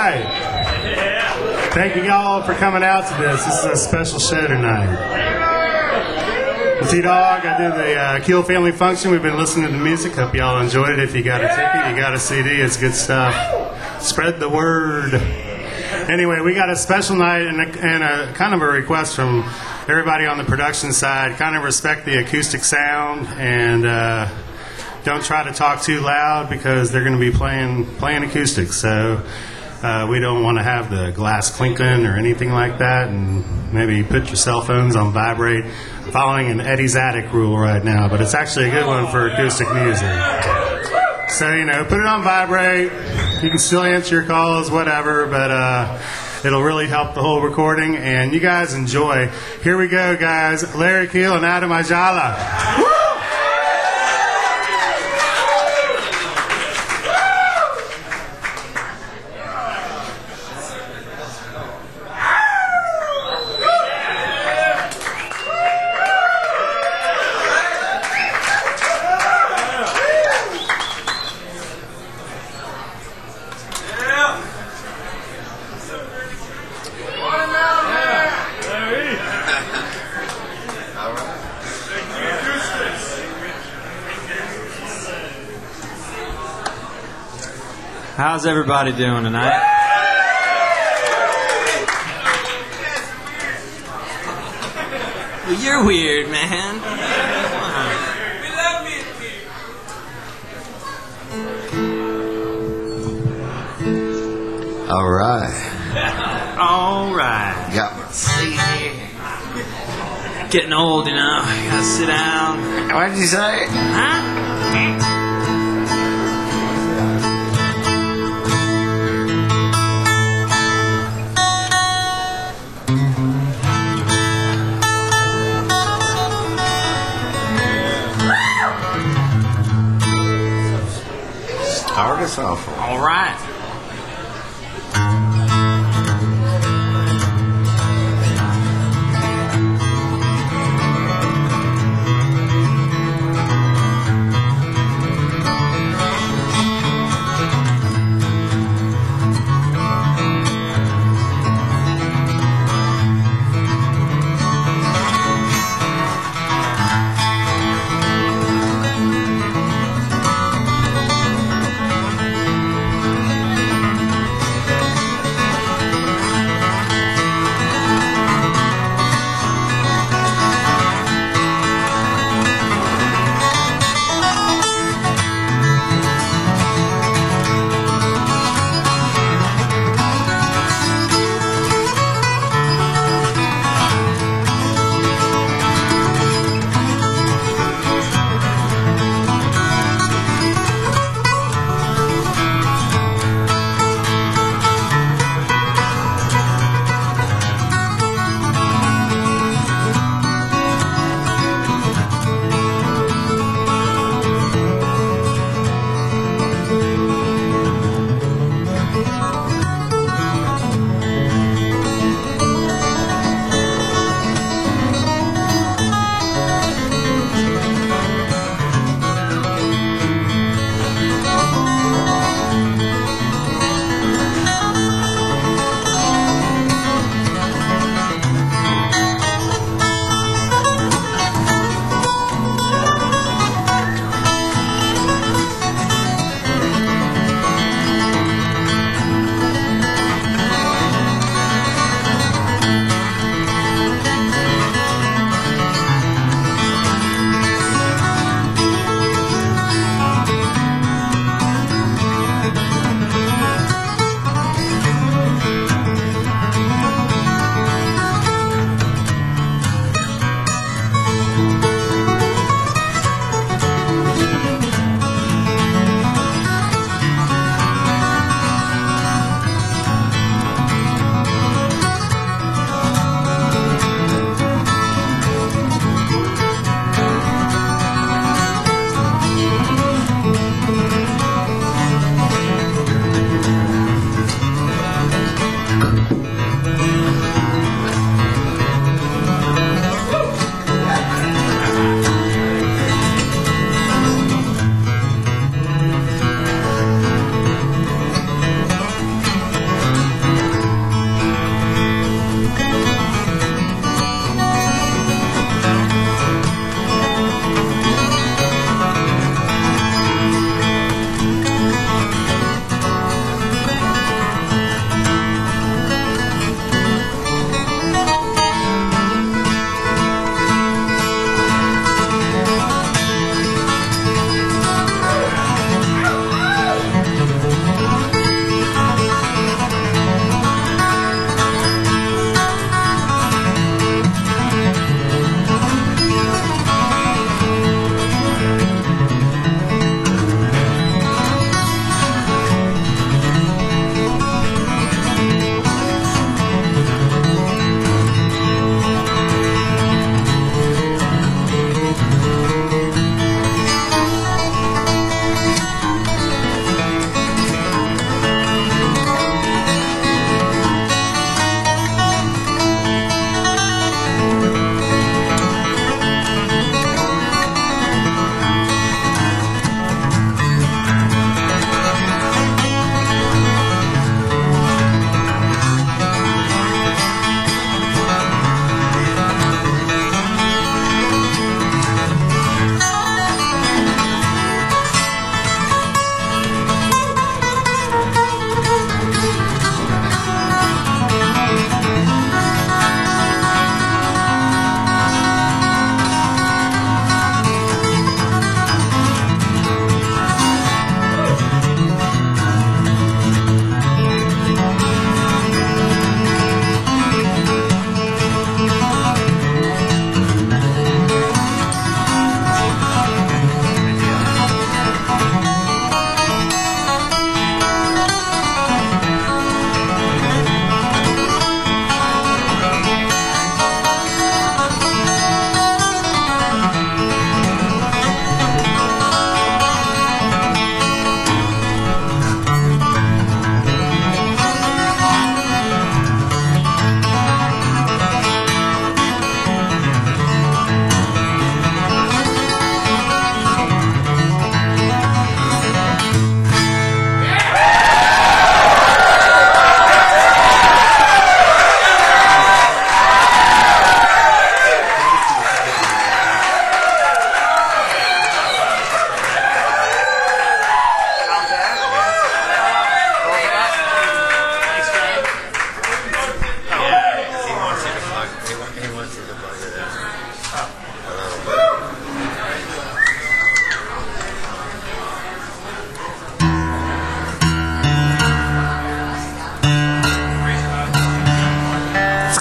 right. Thank you all for coming out to this. This is a special show tonight. T-Dog, I did the Keel Family Function. We've been listening to the music. Hope you all enjoyed it. If you got a ticket, you got a CD, it's good stuff. Spread the word. Anyway, we got a special night and a kind of a request from everybody on the production side. Kind of respect the acoustic sound and don't try to talk too loud because they're going to be playing acoustics. So we don't want to have the glass clinking or anything like that. And maybe put your cell phones on vibrate. I'm following an Eddie's Attic rule right now, but it's actually a good one for acoustic music. So, put it on vibrate. You can still answer your calls, whatever, but it'll really help the whole recording. And you guys enjoy. Here we go, guys. Larry Keel and Adam Ajala. Woo! How's everybody doing tonight? Well, you're weird, man. We love you. All right. All right. Got my seat here. Getting old, you gotta sit down. What did you say? Huh? Start us off. All right.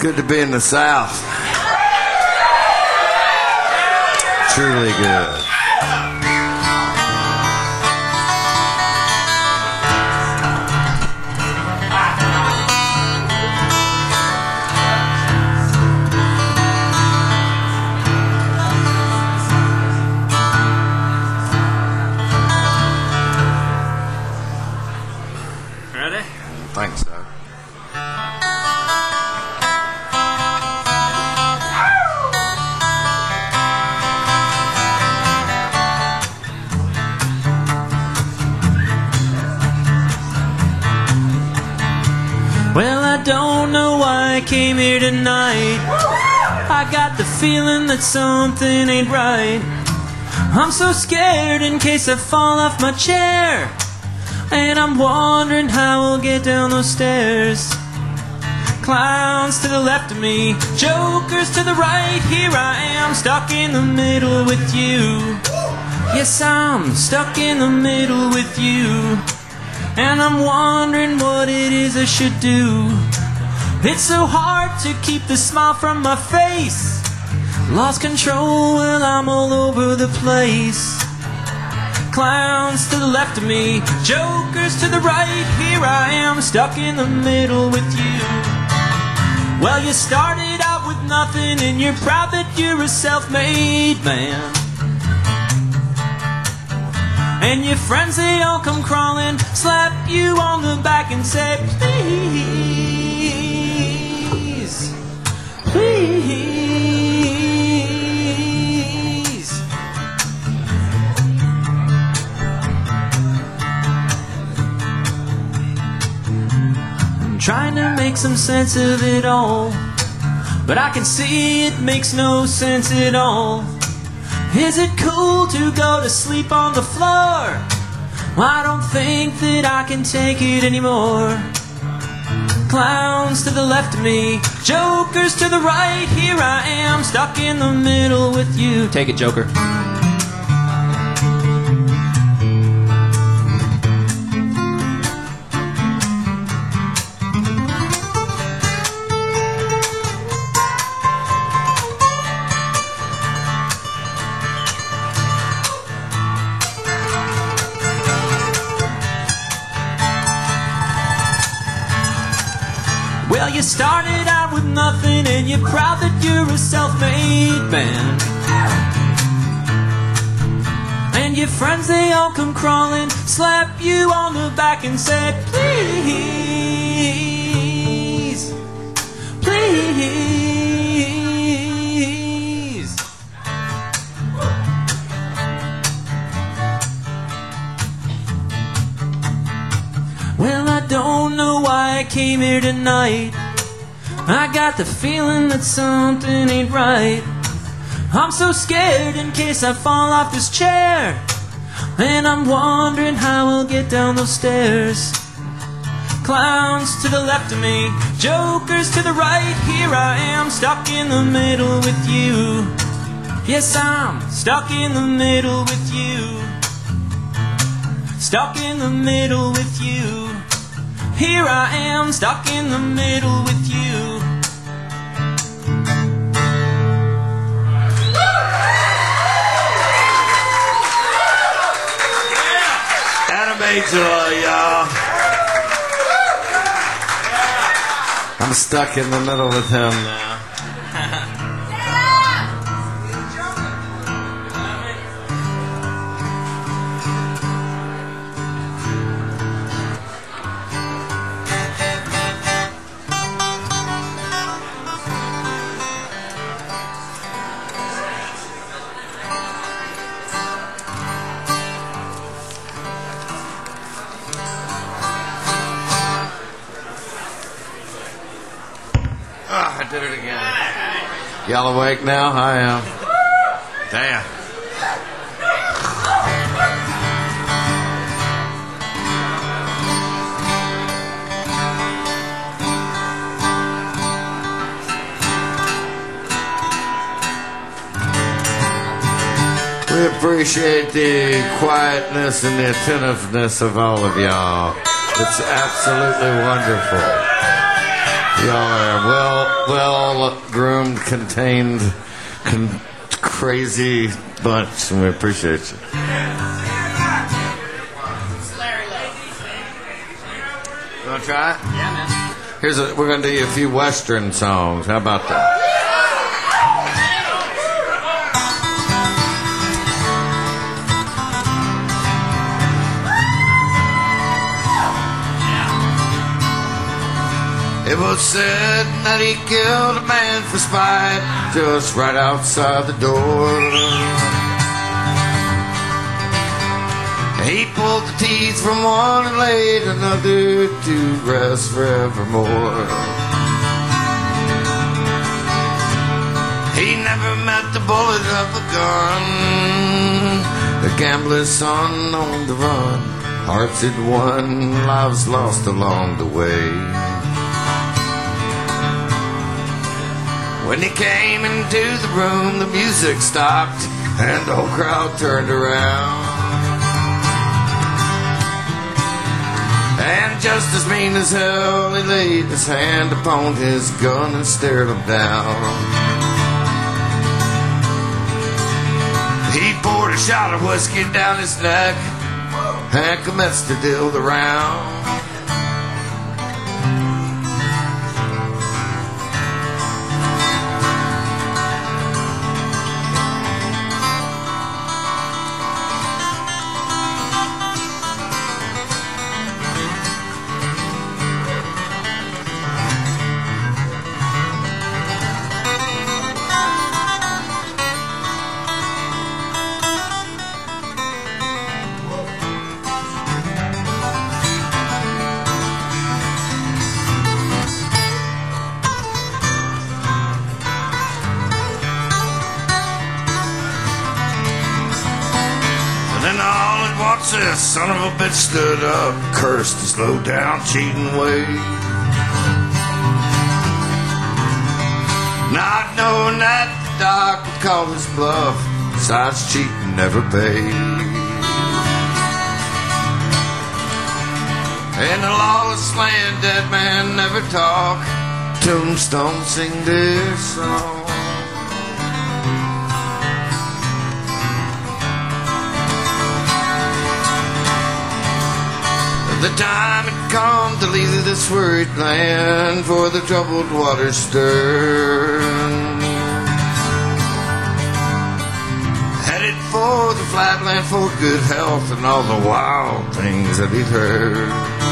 good to be in the South. Truly good. Ready? Thanks, sir. Well, I don't know why I came here tonight. I got the feeling that something ain't right. I'm so scared in case I fall off my chair, and I'm wondering how I'll get down those stairs. Clowns to the left of me, jokers to the right. Here I am, stuck in the middle with you. Yes, I'm stuck in the middle with you, and I'm wondering what it is I should do. It's so hard to keep the smile from my face. Lost control while I'm all over the place. Clowns to the left of me, jokers to the right. Here I am, stuck in the middle with you. Well, you started out with nothing, and you're proud that you're a self-made man. And your friends, they all come crawling, slap you on the back and say, please, please. I'm trying to make some sense of it all, but I can see it makes no sense at all. Is it cool to go to sleep on the floor? Well, I don't think that I can take it anymore. Clowns to the left of me, jokers to the right. Here I am, stuck in the middle with you. Take it, Joker. Well, you started out with nothing, and you're proud that you're a self-made man. And your friends, they all come crawling, slap you on the back and say, please, please. Well, I don't know why I came here tonight. I got the feeling that something ain't right. I'm so scared in case I fall off this chair, and I'm wondering how I'll get down those stairs. Clowns to the left of me, jokers to the right. Here I am, stuck in the middle with you. Yes, I'm stuck in the middle with you. Stuck in the middle with you. Here I am, stuck in the middle with you. Anime joy, y'all. I'm stuck in the middle with him now. I did it again. Y'all awake now? I am. Damn. We appreciate the quietness and the attentiveness of all of y'all. It's absolutely wonderful. Y'all are well-groomed, contained, crazy bunch, and we appreciate you. You want to try it? Yeah, man. We're going to do you a few Western songs. How about that? It was said that he killed a man for spite just right outside the door. He pulled the teeth from one and laid another to rest forevermore. He never met the bullet of a gun, the gambler's son on the run, hearts had won, lives lost along the way. When he came into the room, the music stopped and the whole crowd turned around. And just as mean as hell, he laid his hand upon his gun and stared him down. He poured a shot of whiskey down his neck and commenced to deal the round. This son of a bitch stood up, cursed his low down cheating way. Not knowing that the doc would call his bluff, besides cheating never paid. In a lawless land, dead man never talk, tombstone sing their song. The time had come to leave this worried land, for the troubled waters stir. Headed for the flatland for good health and all the wild things that he'd heard.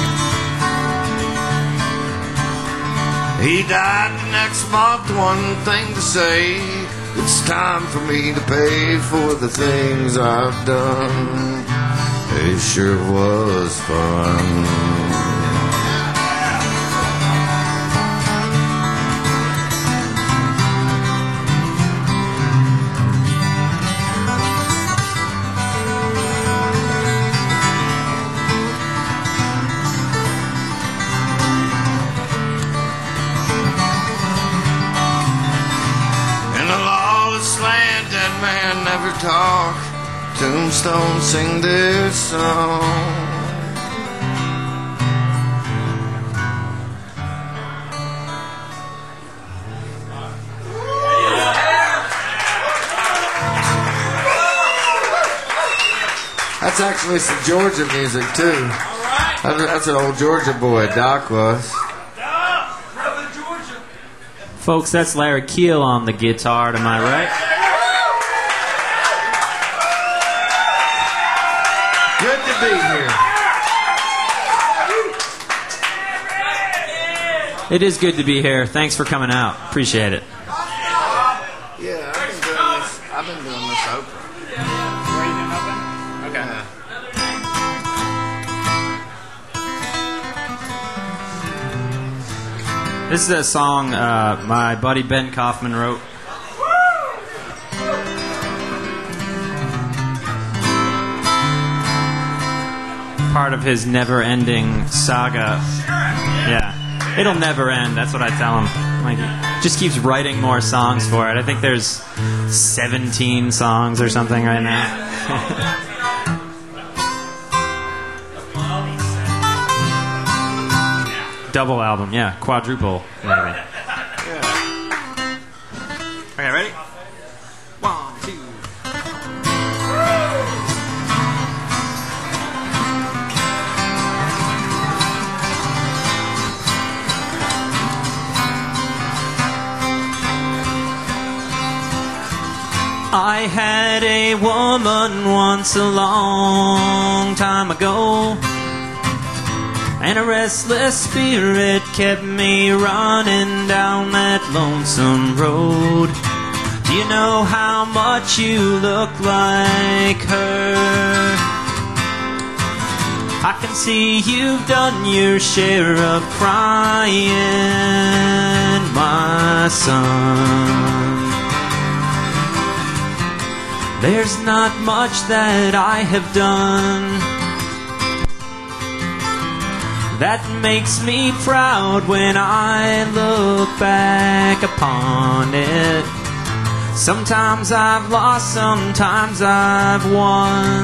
He died the next month, one thing to say, it's time for me to pay for the things I've done. It sure was fun. In a lawless land, dead man never talk, tombstones sing their song. That's actually some Georgia music too. That's an old Georgia boy, Doc was. Folks, that's Larry Keel on the guitar to my right. Good to be here. It is good to be here. Thanks for coming out. Appreciate it. Yeah, I've been doing this open. Okay. This is a song my buddy Ben Kaufman wrote. Part of his never-ending saga. Yeah. It'll never end. That's what I tell him. Like, he just keeps writing more songs for it. I think there's 17 songs or something right now. Double album, yeah. Quadruple, maybe. Okay, ready? 1, 2. I had a woman once a long time ago, and a restless spirit kept me running down that lonesome road. Do you know how much you look like her? I can see you've done your share of crying, my son. There's not much that I have done that makes me proud when I look back upon it. Sometimes I've lost, sometimes I've won.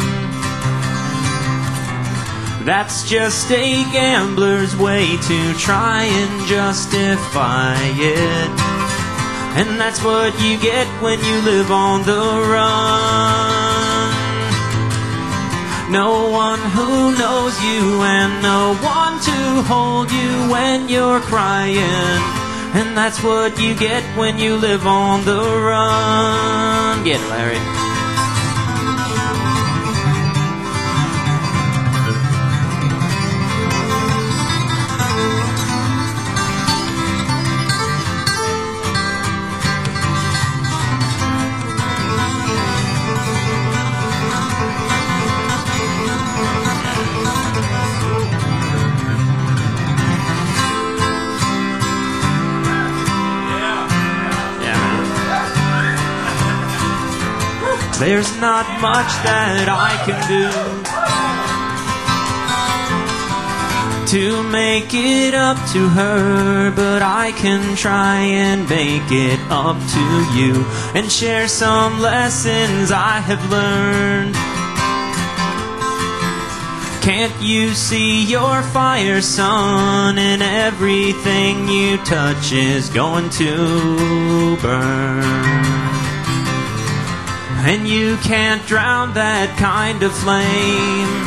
That's just a gambler's way to try and justify it. And that's what you get when you live on the run. No one who knows you and no one to hold you when you're crying. And that's what you get when you live on the run. Get it, Larry. There's not much that I can do to make it up to her, but I can try and make it up to you and share some lessons I have learned. Can't you see your fire, son, and everything you touch is going to burn? And you can't drown that kind of flame.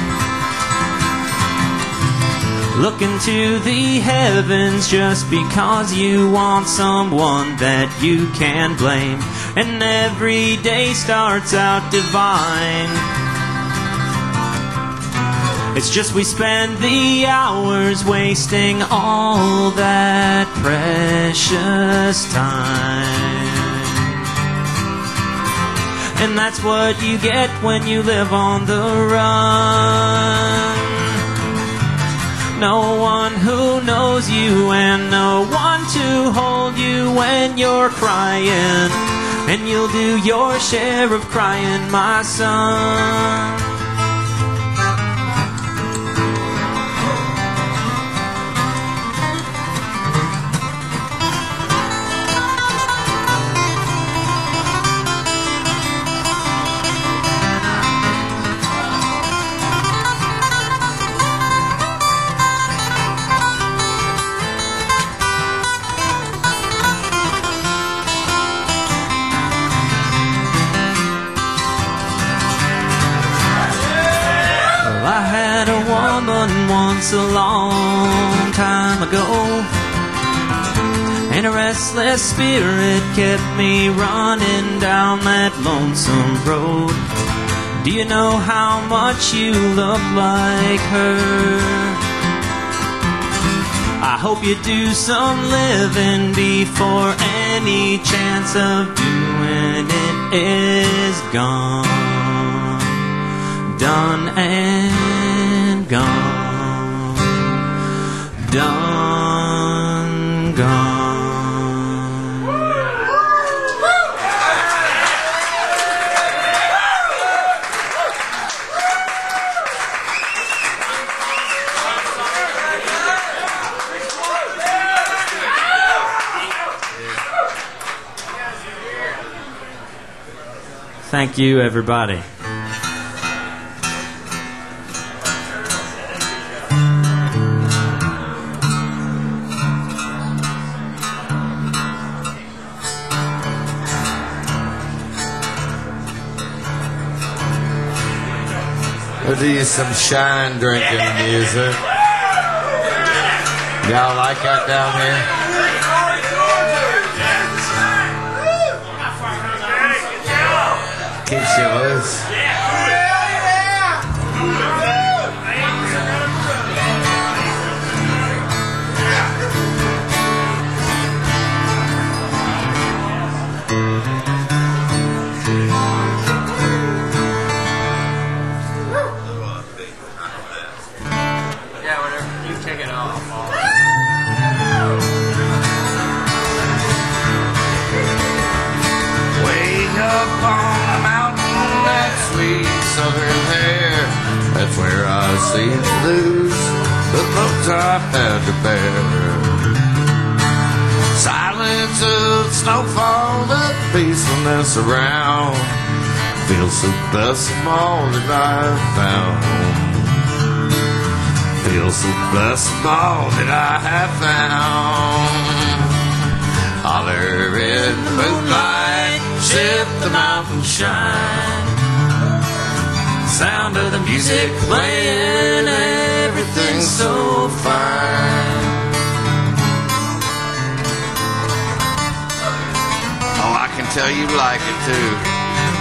Look into the heavens just because you want someone that you can blame. And every day starts out divine. It's just we spend the hours wasting all that precious time. And that's what you get when you live on the run. No one who knows you and no one to hold you when you're crying. And you'll do your share of crying, my son. Once a long time ago, and a restless spirit kept me running down that lonesome road. Do you know how much you look like her? I hope you do some living before any chance of doing it is gone. Done and gone. Done, gone. Thank you, everybody. do you some shine drinking music. Y'all like that down here? Keeps you loose. Southern hair, that's where I see it lose the loads I had to bear. Silence of snowfall, the peacefulness around feels so blessed from all that I've found. Feels so blessed from all that I have found. Holler in the moonlight, sip the mountain shine. Sound of the music playing, everything's so fine. Oh, I can tell you like it too.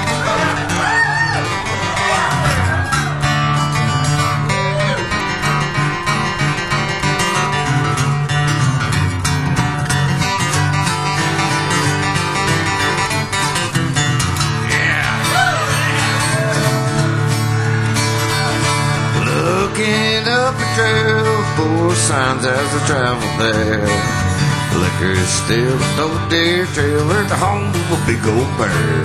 Looking up a trail for signs as I travel there. Liquor's still no deer trailer to home to a big old bear.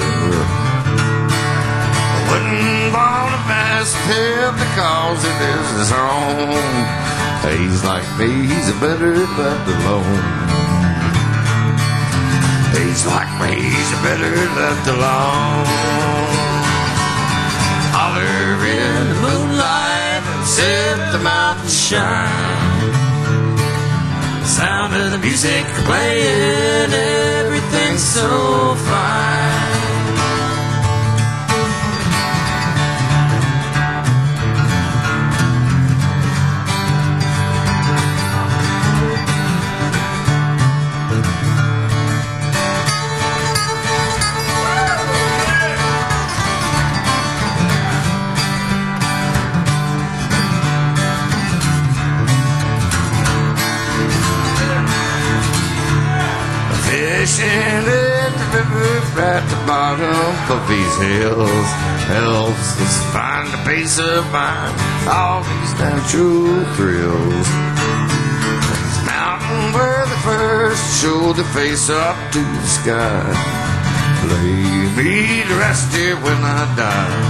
I wouldn't want to mess with him because it is his home. He's like me, he's a better left alone. He's like me, he's a better left alone. Holler in the moonlight, sip the mountain shine. The sound of the music playing, everything's so fine. Fishing in the river at the bottom of these hills helps us find a peace of mind, all these natural thrills. This mountain where they first show the face up to the sky. Lay me to rest here when I die.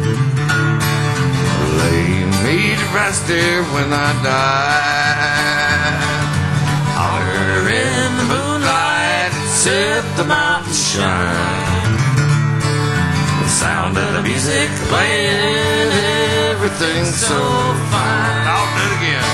Lay me to rest here when I die. Holler in the moonlight, sip the mountain shine. The sound of the music playing, everything's so fine. I'll do it again.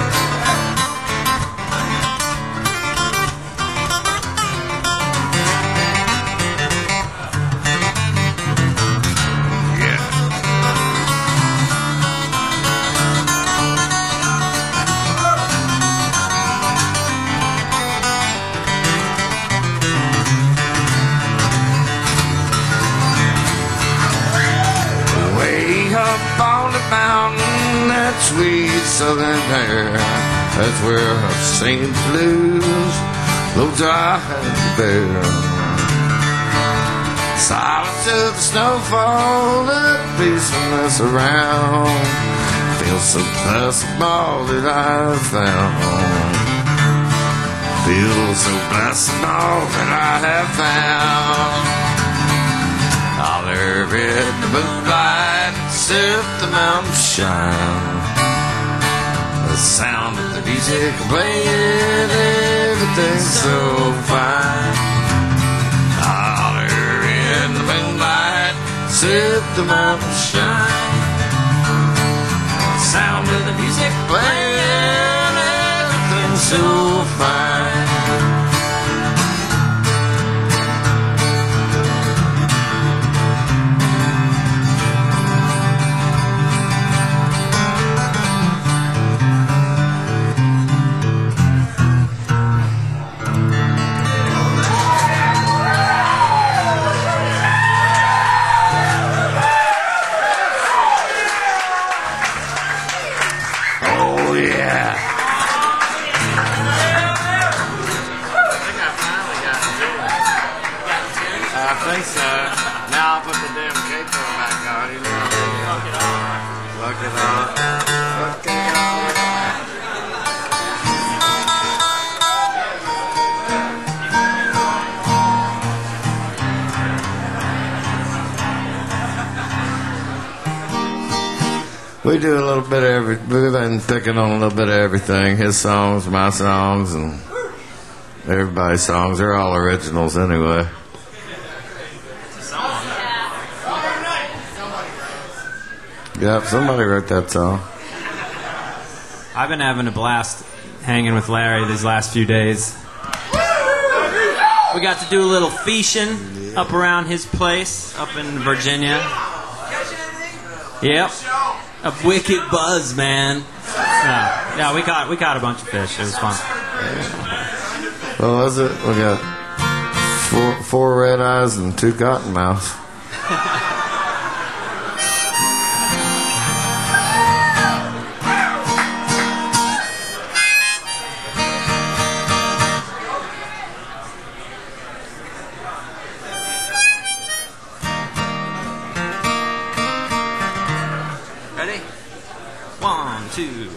Mountain, that sweet southern air, that's where I've seen the blues, loads I had to bear. Silence of the snowfall, the peacefulness around, feels so blessed from all that I've found. Feels so blessed from all that I have found. Holler in the moonlight, sip the mountain shine. The sound of the music playing, everything's so fine. Holler in the moonlight, sip the mountain shine. The sound of the music playing, everything's so fine. We do a little bit of we've been picking on a little bit of everything. His songs, my songs, and everybody's songs. They're all originals anyway. Yep, somebody wrote that song. I've been having a blast hanging with Larry these last few days. We got to do a little fishing up around his place up in Virginia. Yep. A wicked buzz, man. Yeah, we caught a bunch of fish. It was fun. What was it? We got four red eyes and 2 cottonmouths. Ready? 1, 2.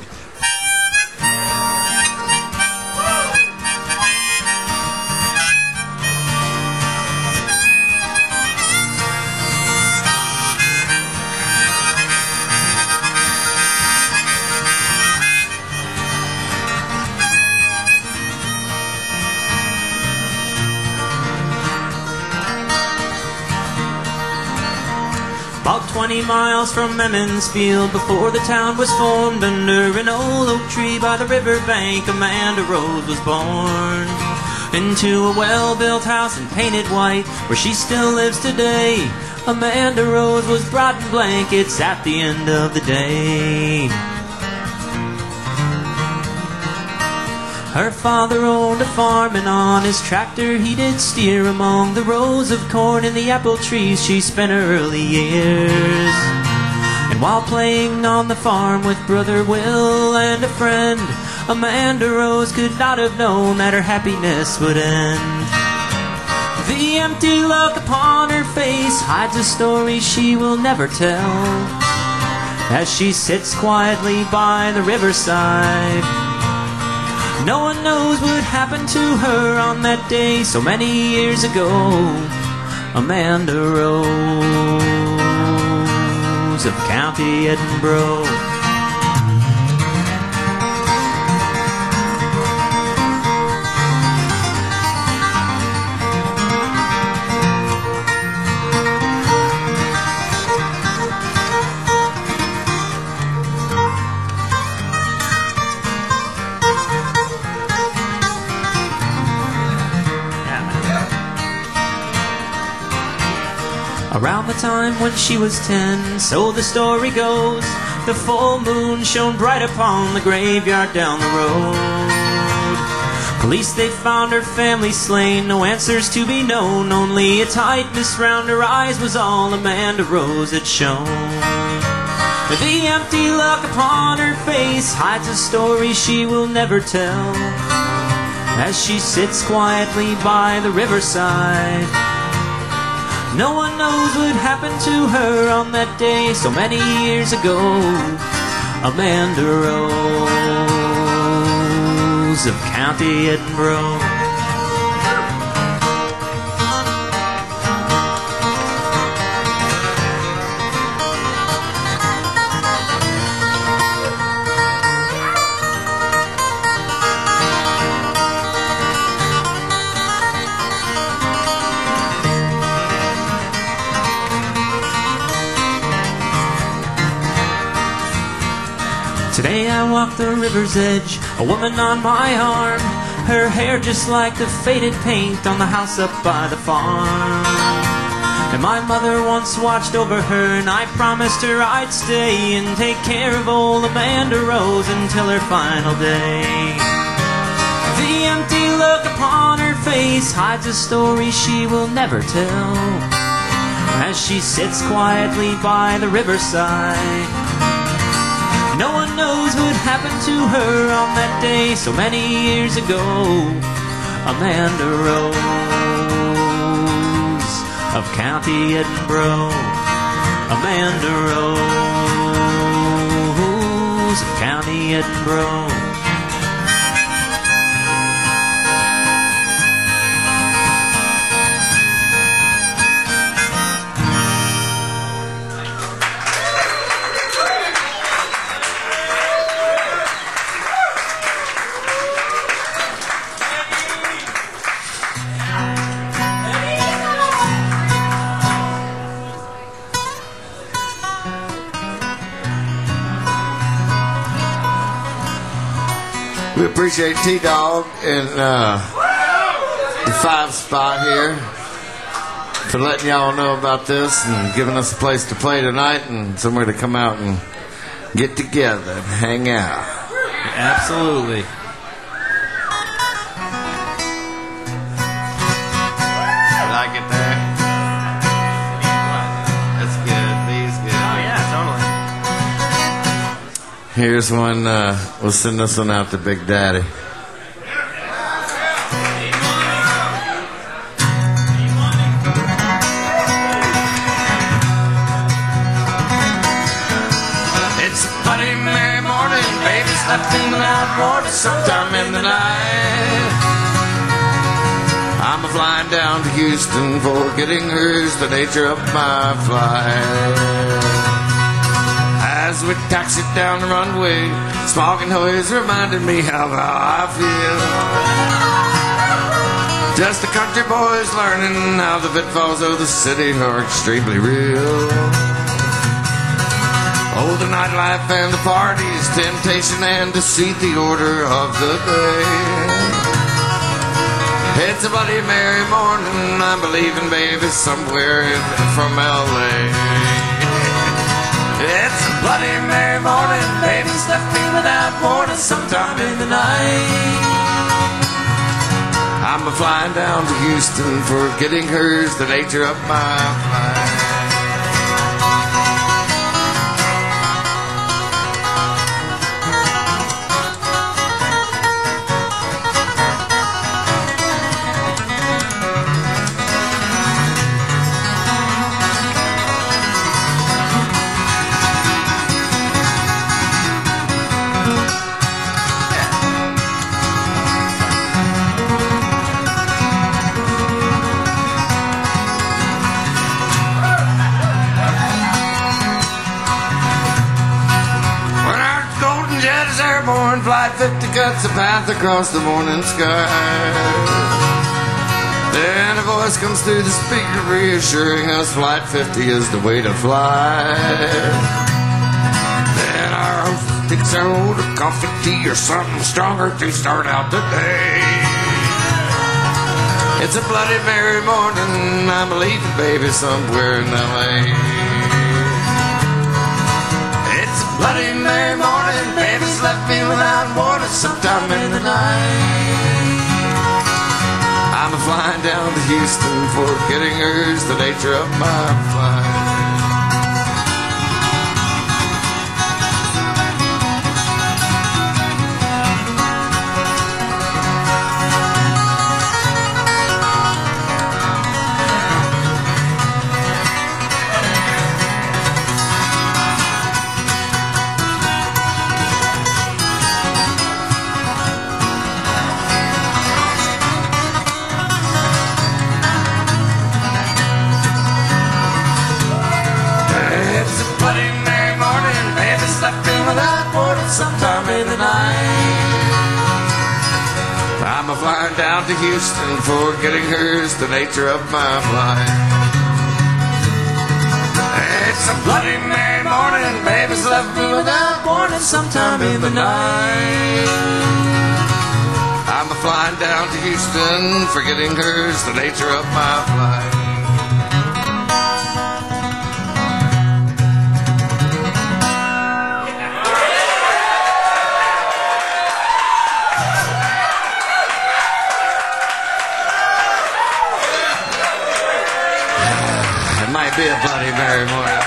About 20 miles from Emmonsfield, before the town was formed, under an old oak tree by the river bank, Amanda Rose was born. Into a well-built house and painted white, where she still lives today. Amanda Rose was brought in blankets at the end of the day. Her father owned a farm, and on his tractor he did steer. Among the rows of corn and the apple trees she spent her early years. And while playing on the farm with Brother Will and a friend, Amanda Rose could not have known that her happiness would end. The empty look upon her face hides a story she will never tell, as she sits quietly by the riverside. No one knows what happened to her on that day so many years ago. Amanda Rose of County Edinburgh. Around the time when she was 10, so the story goes, the full moon shone bright upon the graveyard down the road. Police, they found her family slain, no answers to be known, only a tightness round her eyes was all Amanda Rose had shown. The empty look upon her face hides a story she will never tell, as she sits quietly by the riverside. No one knows what happened to her on that day so many years ago. Amanda Rose of County Edinburgh. Today I walk the river's edge, a woman on my arm, her hair just like the faded paint on the house up by the farm. And my mother once watched over her, and I promised her I'd stay and take care of old Amanda Rose until her final day. The empty look upon her face hides a story she will never tell, as she sits quietly by the riverside. No one knows what happened to her on that day so many years ago. Amanda Rose of County Edinburgh. Amanda Rose of County Edinburgh. We appreciate T-Dog and the 5 spot here for letting y'all know about this and giving us a place to play tonight and somewhere to come out and get together and hang out. Absolutely. Like it there? That's good. B's good. Oh, yeah, totally. Here's one. We'll send this one out to Big Daddy. It's a bloody Mary morning. Baby's left in the night water sometime in the night. I'm flying down to Houston, forgetting her's the nature of my flight. As we taxied down the runway, smog and noise reminded me of how I feel. Just the country boys learning how the pitfalls of the city are extremely real. Oh, the nightlife and the parties, temptation and deceit, the order of the day. It's a bloody Mary morning, I'm believing baby somewhere from L.A. It's a bloody Mary morning, baby's left me without warning sometime in the night. I'm flying down to Houston, forgetting her's the nature of my flight. Airborne flight 50 cuts a path across the morning sky. Then a voice comes through the speaker reassuring us flight 50 is the way to fly. Then our host takes our order, coffee, tea, or something stronger to start out the day. It's a bloody Mary morning, I'm leaving baby somewhere in L.A. Bloody Mary morning, baby's left me without warning sometime in the night. I'm flying down to Houston, forgetting her's the nature of my flight. Sometime in the night, I'm flying down to Houston, forgetting her's the nature of my flight. It's a bloody Mary morning, baby's left me without warning sometime in the night. I'm flying down to Houston, forgetting her's the nature of my flight. Might be a bloody Mary morning.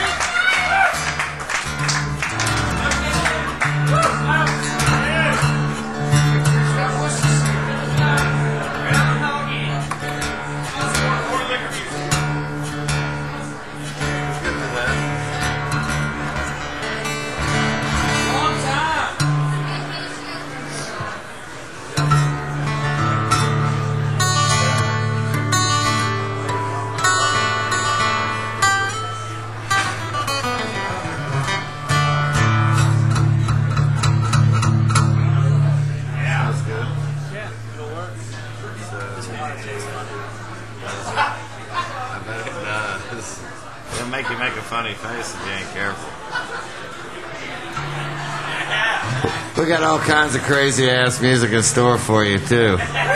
It'll make you make a funny face if you ain't careful. We got all kinds of crazy ass music in store for you too.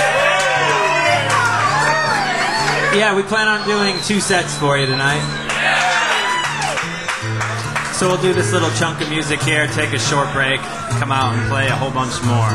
Yeah, we plan on doing 2 sets for you tonight. So we'll do this little chunk of music here, take a short break, come out and play a whole bunch more.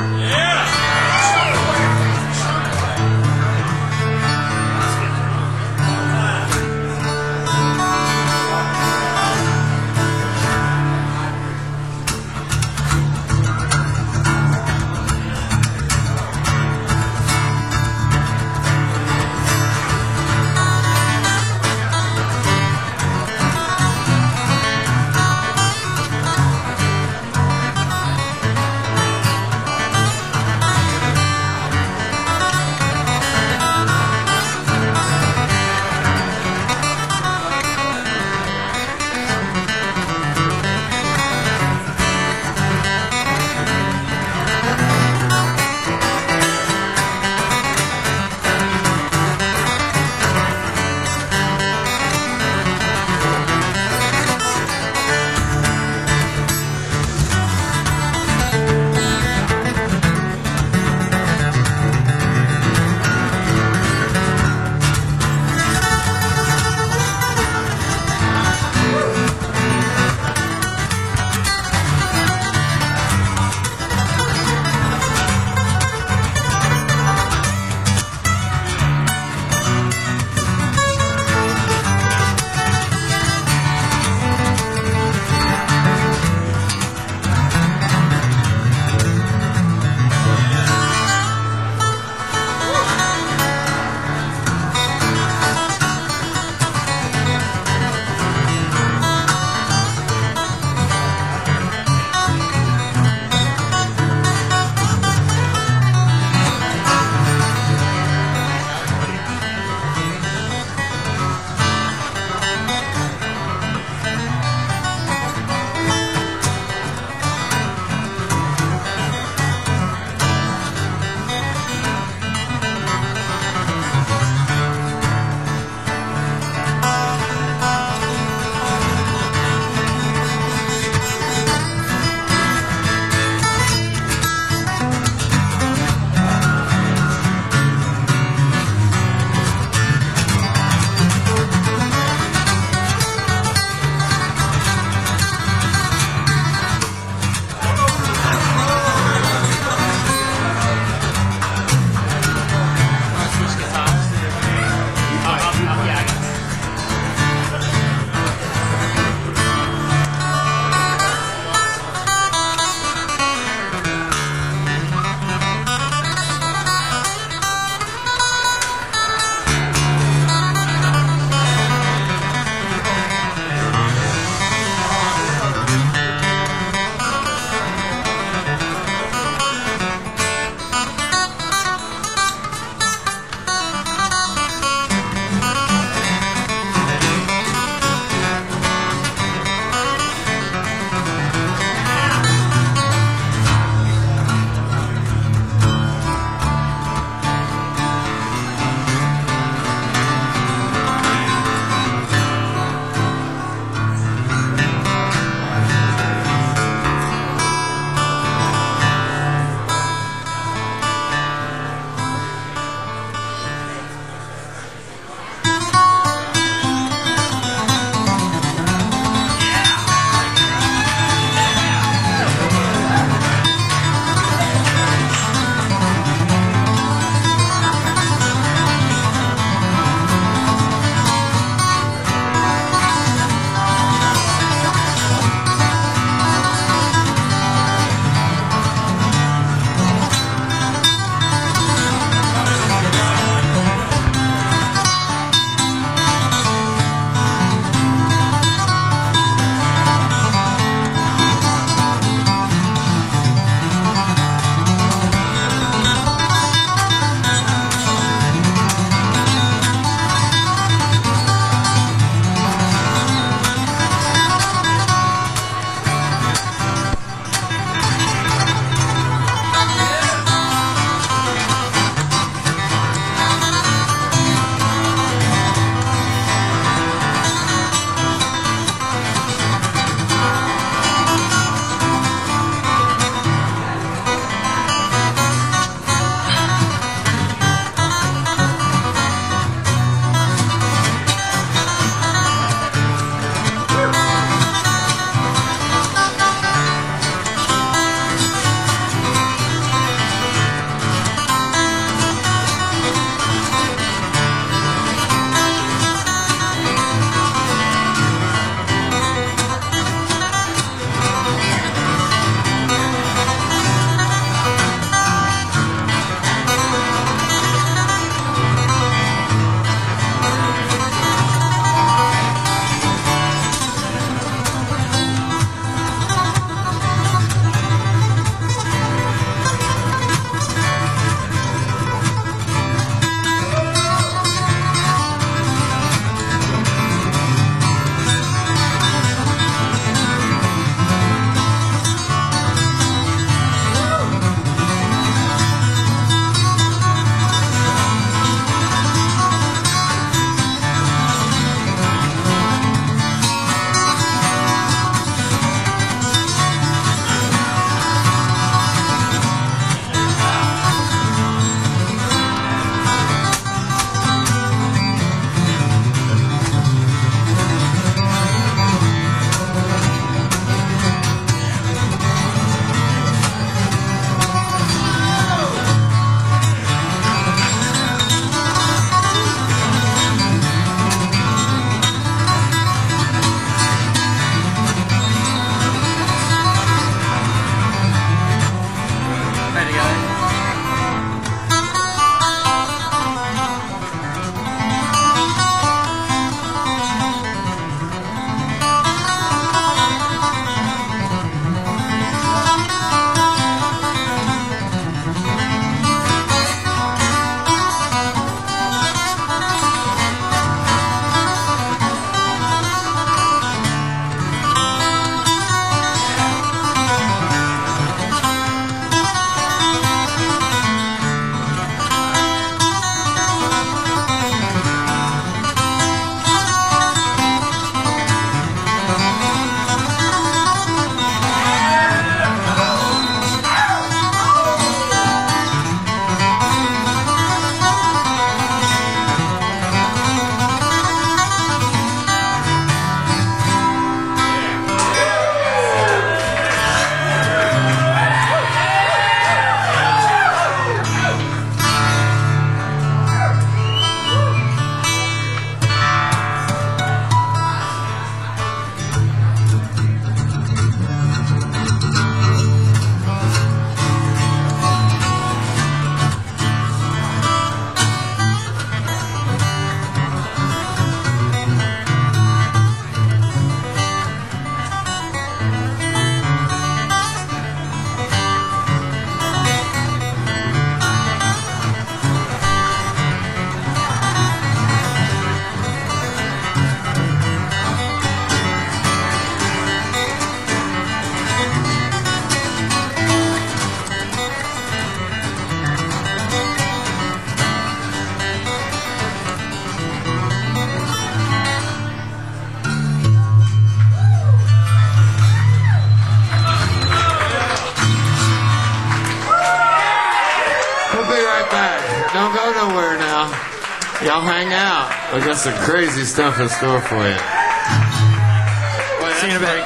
be right back. Don't go nowhere now. Y'all hang out. I got some crazy stuff in store for you. See you in a bit.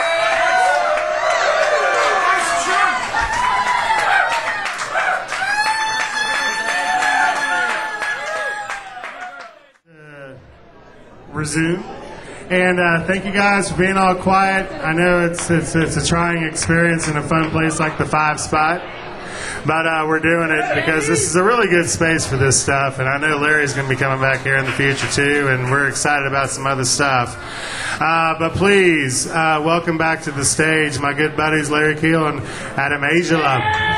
Resume. And thank you guys for being all quiet. I know it's a trying experience in a fun place like the 5 Spot, but we're doing it because this is a really good space for this stuff. And I know Larry's going to be coming back here in the future too, and we're excited about some other stuff. But please welcome back to the stage my good buddies Larry Keel and Adam Angela.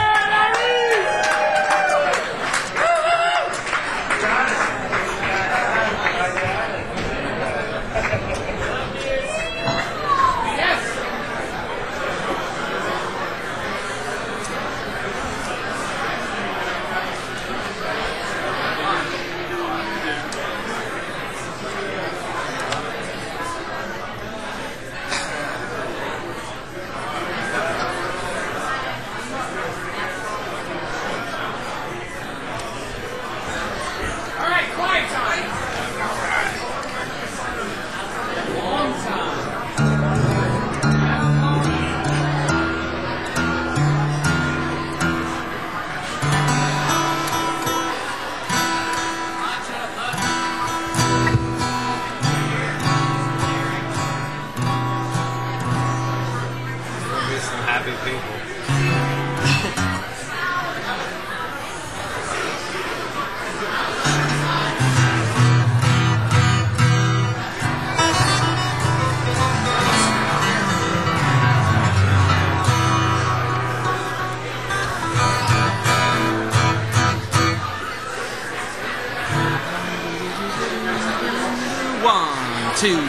2, 3.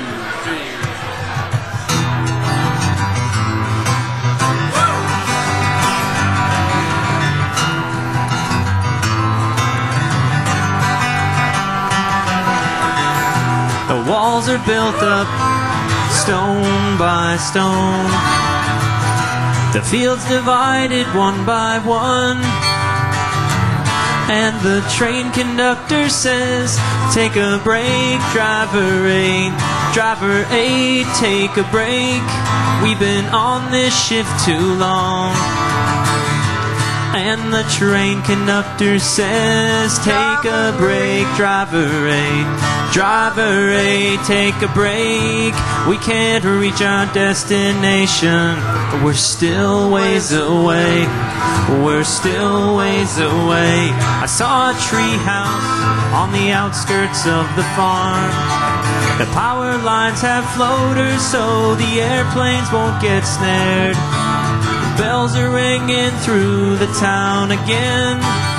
The walls are built up stone by stone. The fields divided one by one. And the train conductor says, take a break, driver 8, driver 8, take a break. We've been on this shift too long. And the train conductor says, take a break, driver 8, driver 8, take a break. We can't reach our destination, we're still ways away. We're still ways away. I saw a tree house on the outskirts of the farm. The power lines have floaters so the airplanes won't get snared. Bells are ringing through the town again.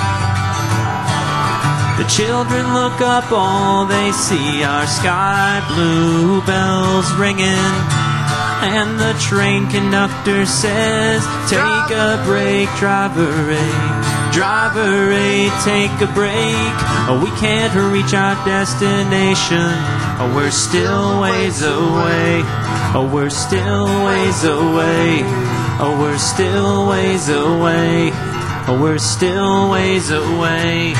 The children look up, all they see are sky blue bells ringing. And the train conductor says, take a break, driver 8, driver 8, take a break. Oh, we can't reach our destination, oh, we're still ways away. Oh, we're still ways away. Oh, we're still ways away. Oh, we're still ways away.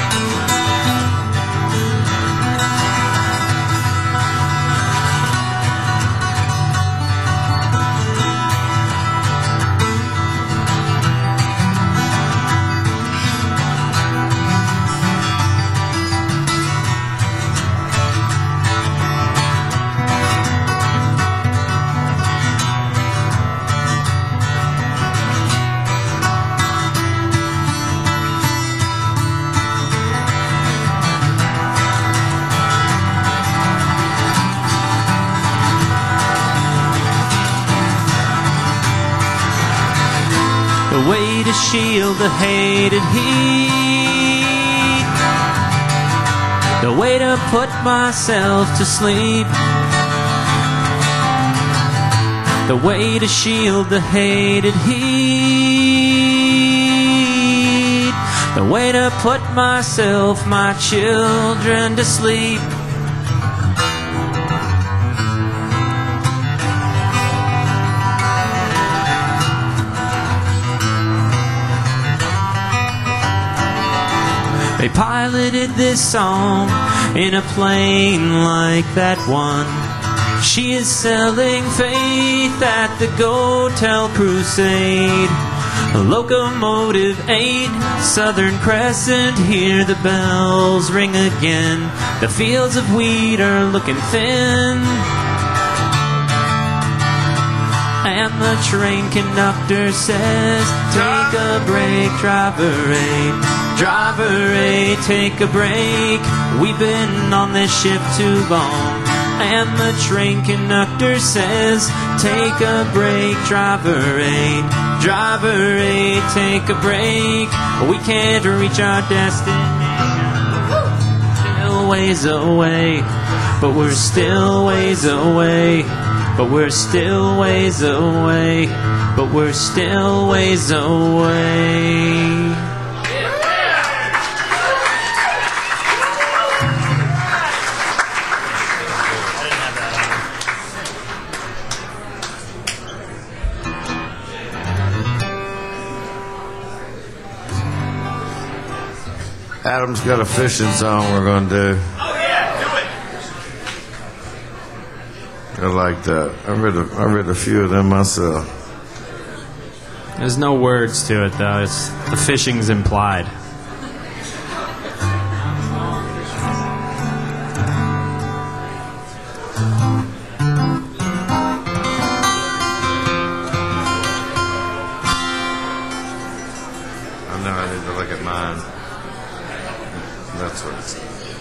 The way to shield the hated heat. The way to put myself to sleep. The way to shield the hated heat. The way to put myself, my children to sleep. They piloted this song in a plane like that one. She is selling faith at the Go-Tel Crusade. Locomotive 8, Southern Crescent, hear the bells ring again. The fields of wheat are looking thin. And the train conductor says, take a break, driver 8. Driver 8, take a break. We've been on this ship too long. And the train conductor says, take a break, driver 8. Driver 8, take a break. We can't reach our destination. Still ways away, but we're still ways away. But we're still ways away. But we're still ways away. Adam's got a fishing song we're going to do. Oh, yeah, do it. I like that. I read a few of them myself. There's no words to it, though. The fishing's implied. I know I need to look at mine. That's what it says.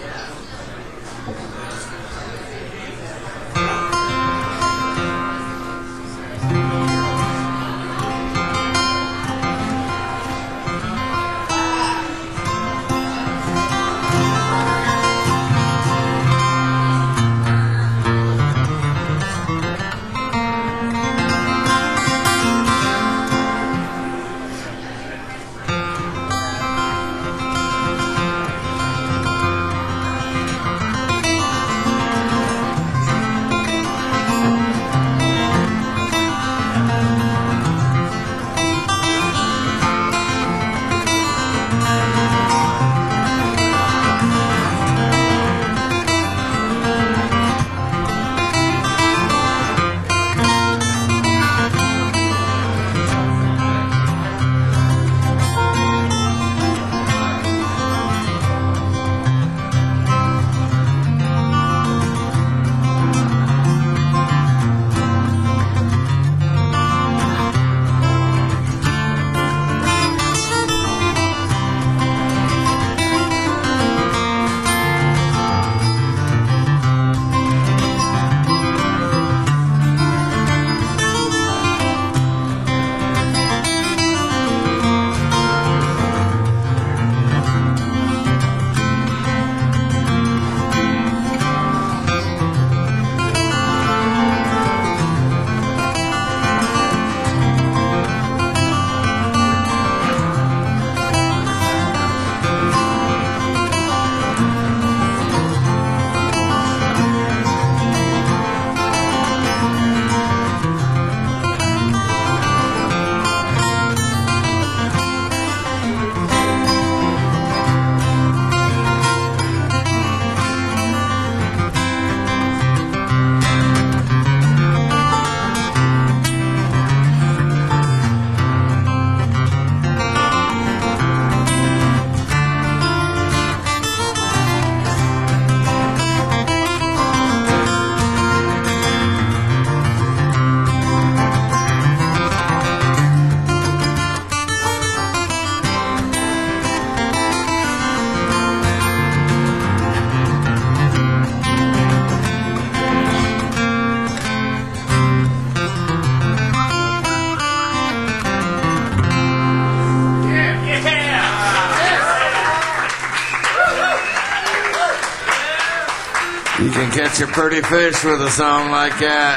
You can catch a pretty fish with a song like that.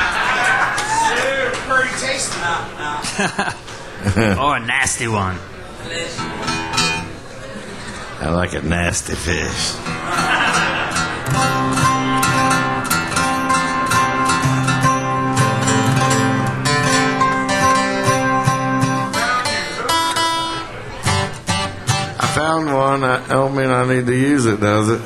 Pretty tasty. Or a nasty one. I like a nasty fish. I found found one, I don't mean I need to use it, does it?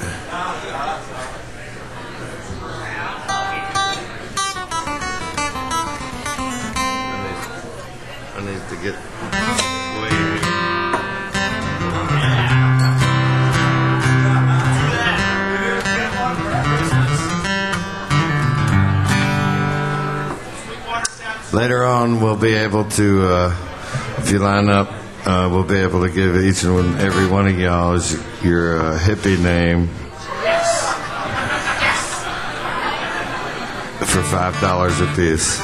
I need to get way. Later on, we'll be able to, if you line up, we'll be able to give each and every one of y'all your hippie name for $5 a piece.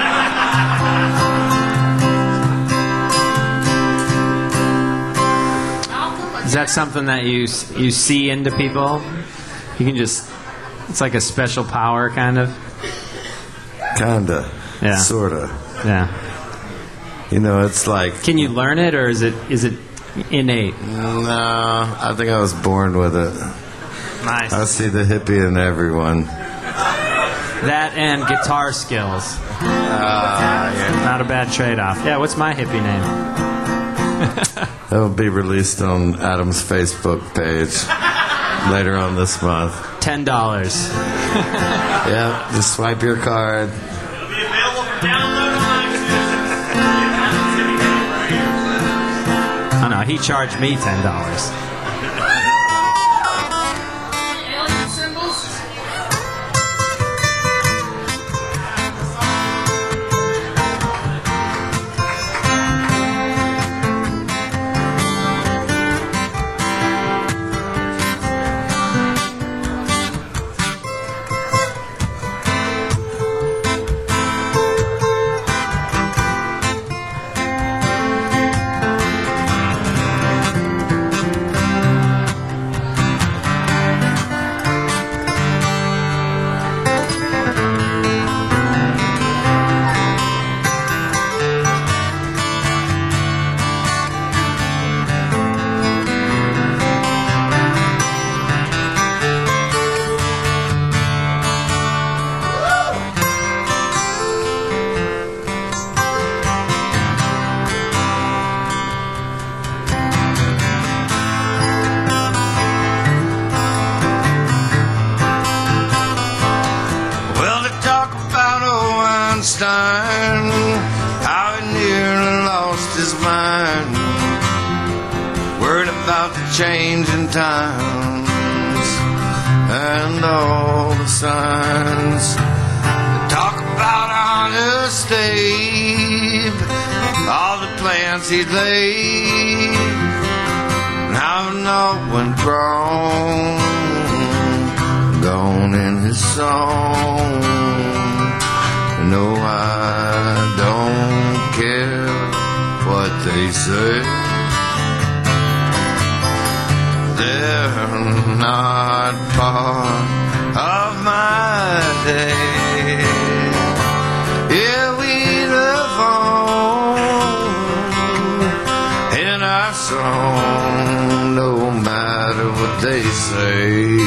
Is that something that you see into people? You can just, it's like a special power, kind of. Kinda. Yeah. Sorta. Yeah. You know, it's like. Can you learn it, or is it innate? No, I think I was born with it. Nice. I see the hippie in everyone. That and guitar skills. Yeah. Not a bad trade-off. Yeah. What's my hippie name? That will be released on Adam's Facebook page later on this month. $10. Yeah, just swipe your card. It'll be available for download on iTunes. Oh no, he charged me $10. Alien symbols? Well, they talk about old Einstein, how he nearly lost his mind. Worried about the changing times and all the signs. They talk about Honest Abe, all the plans he'd laid, and how it all went wrong. Gone in his song. No, I don't care what they say. They're not part of my day. Yeah, we live on in our song, no matter what they say.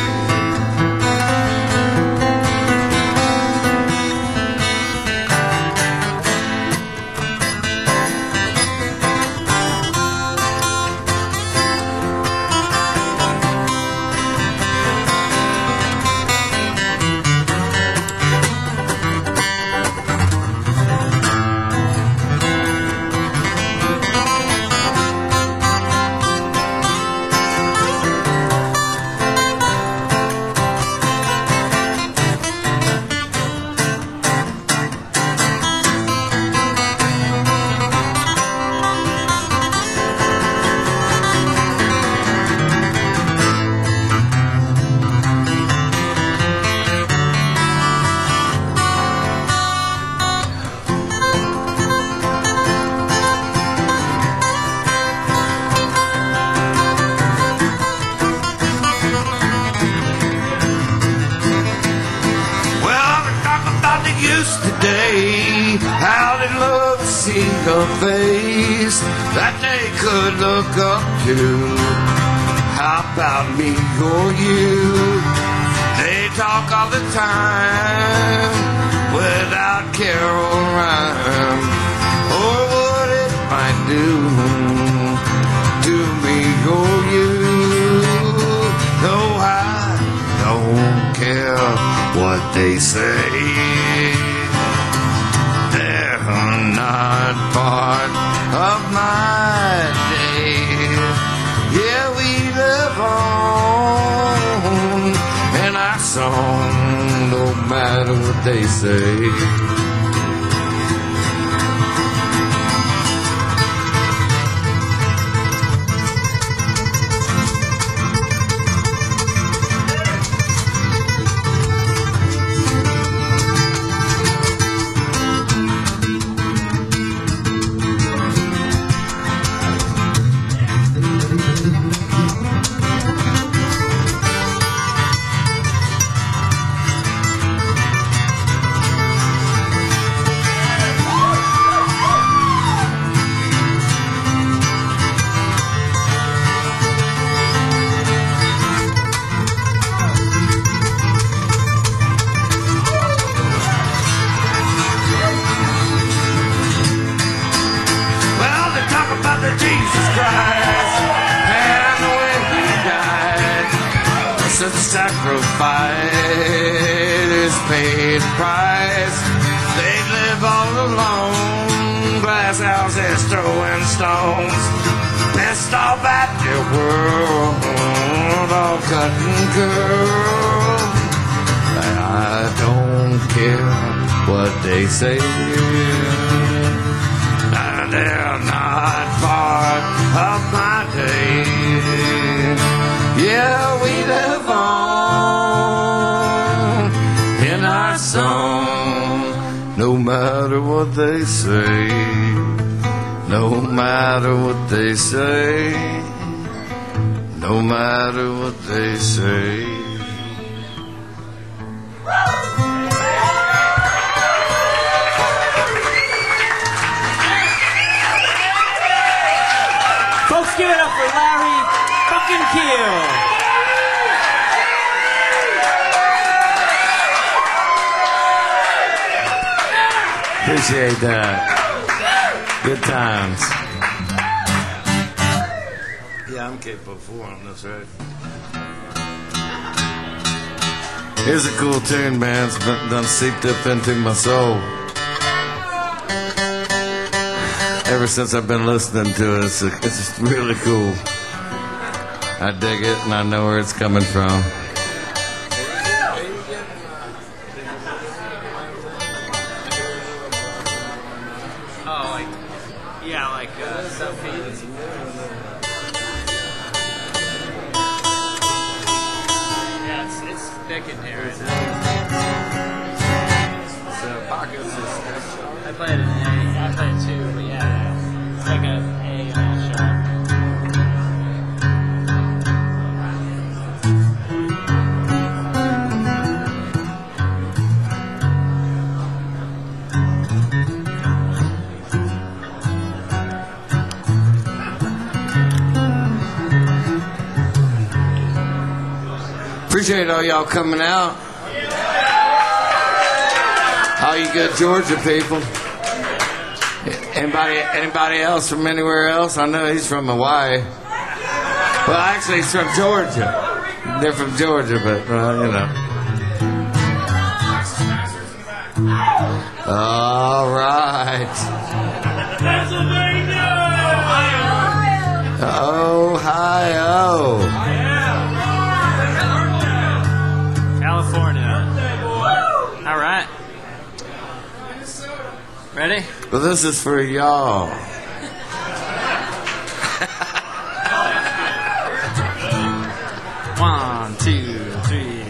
Today, how they love to see a face that they could look up to. How about me or you? They talk all the time without care or rhyme, or what it might do to me or you. they say. They're not part of my day. Yeah, we live on in our song, no matter what they say. Jesus Christ and the way he died, such sacrifice paid price. They live all alone, glass houses throwing stones, pissed off at the world, all cut and curl. I don't care what they say. They're not part of my day. Yeah, we live on in our song, no matter what they say. No matter what they say. No matter what they say. Give it up for Larry fucking Keel. Appreciate that. Good times. Yeah, I'm capable of 4 on this, right? Here's a cool tune, man. It's done seeped up into my soul. Ever since I've been listening to it, it's just really cool. I dig it, and I know where it's coming from. Oh, like, yeah, like Sophie. Yeah, it's thick in here right now. So, pockets is... I played an A. I played 2, but yeah, it's like an A sharp. Appreciate all y'all coming out. All you good Georgia people. Anybody else from anywhere else? I know he's from Hawaii. Well, actually, he's from Georgia. They're from Georgia, but, you know. All right. Ohio. California. All right. Ready? Well, this is for y'all. One, two, three.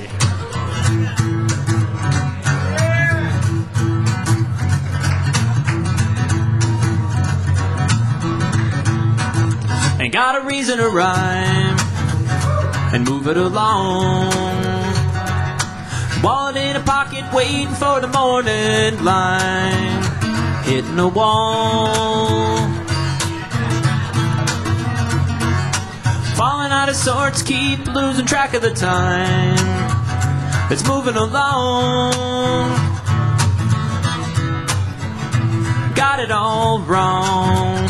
Ain't got a reason to rhyme and move it along. Wallet in a pocket, waiting for the morning line. Hitting a wall. Falling out of sorts, keep losing track of the time. It's moving along. Got it all wrong.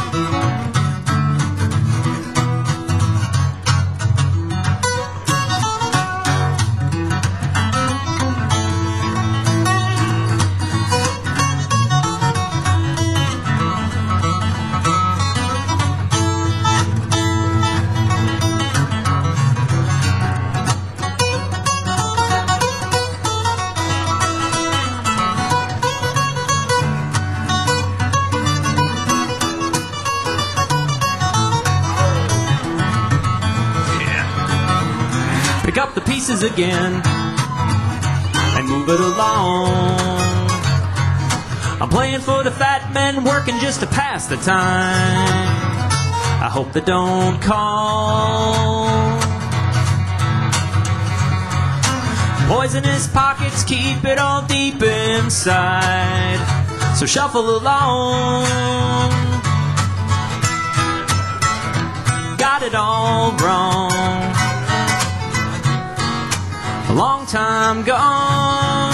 Pick up the pieces again and move it along. I'm playing for the fat men, working just to pass the time. I hope they don't call. Poisonous pockets keep it all deep inside. So shuffle along. Got it all wrong. A long time gone.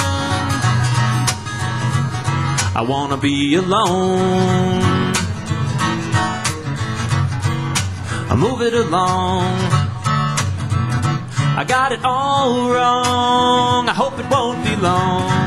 I wanna be alone. I move it along. I got it all wrong. I hope it won't be long.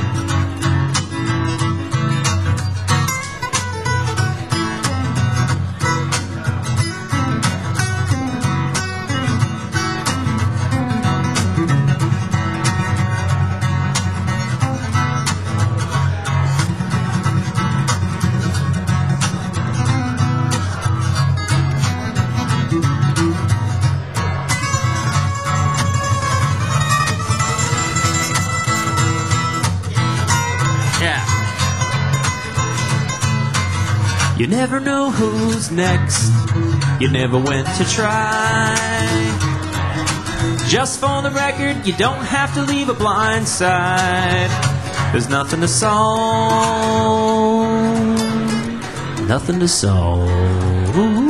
You never know who's next. You never went to try. Just for the record, you don't have to leave a blind side. There's nothing to solve. Nothing to solve.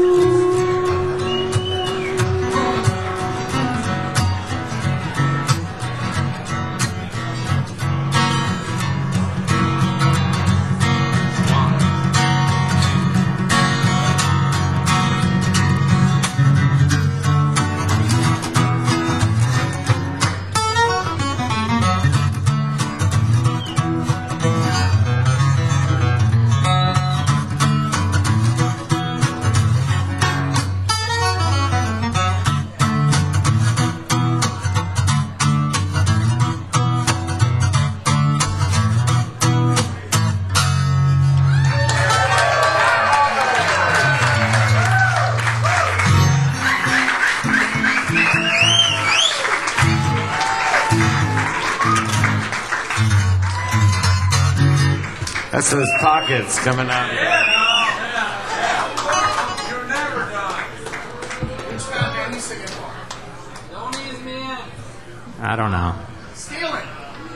That's those pockets coming out. You're never done. Which band are you singing for? Don't ease me in. I don't know. Steal it.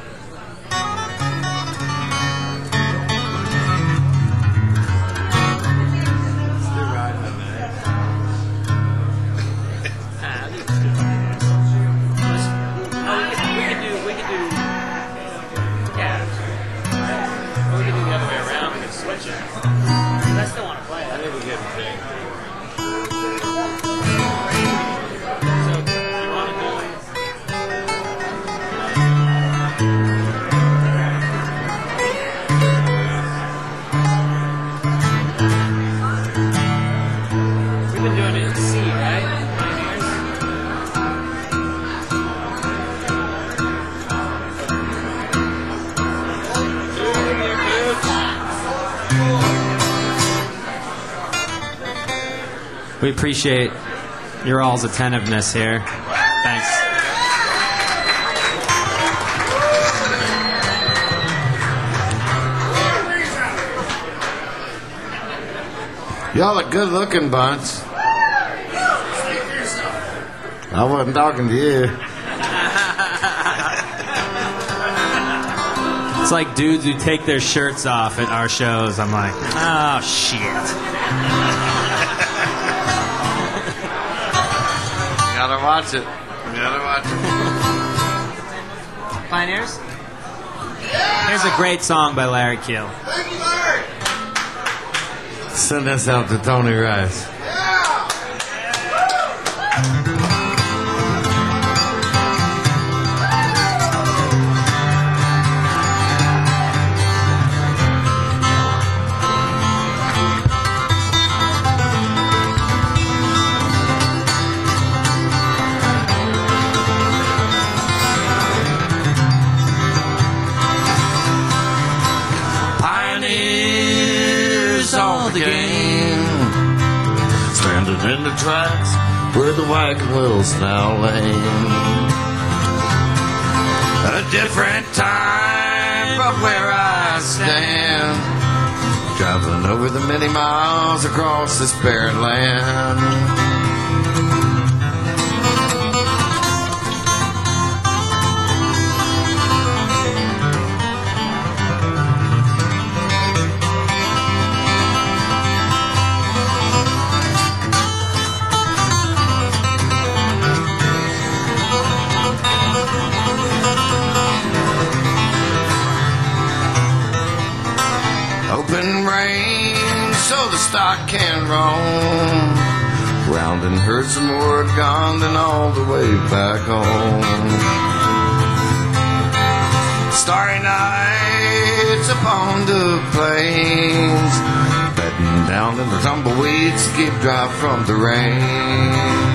We appreciate your all's attentiveness here. Thanks. Y'all a good looking bunch. I wasn't talking to you. It's like dudes who take their shirts off at our shows. I'm like, oh, shit. Gotta watch it. Gotta watch it. Pioneers? Here's a great song by Larry Keel. Thank you, Larry. Send this out to Tony Rice. In the tracks where the wagon wheels now lay. A different time from where I stand, traveling over the many miles across this barren land. Open range so the stock can roam, rounding herds of more gone than all the way back home. Starry nights upon the plains, bedding down in the tumbleweeds to keep dry from the rain.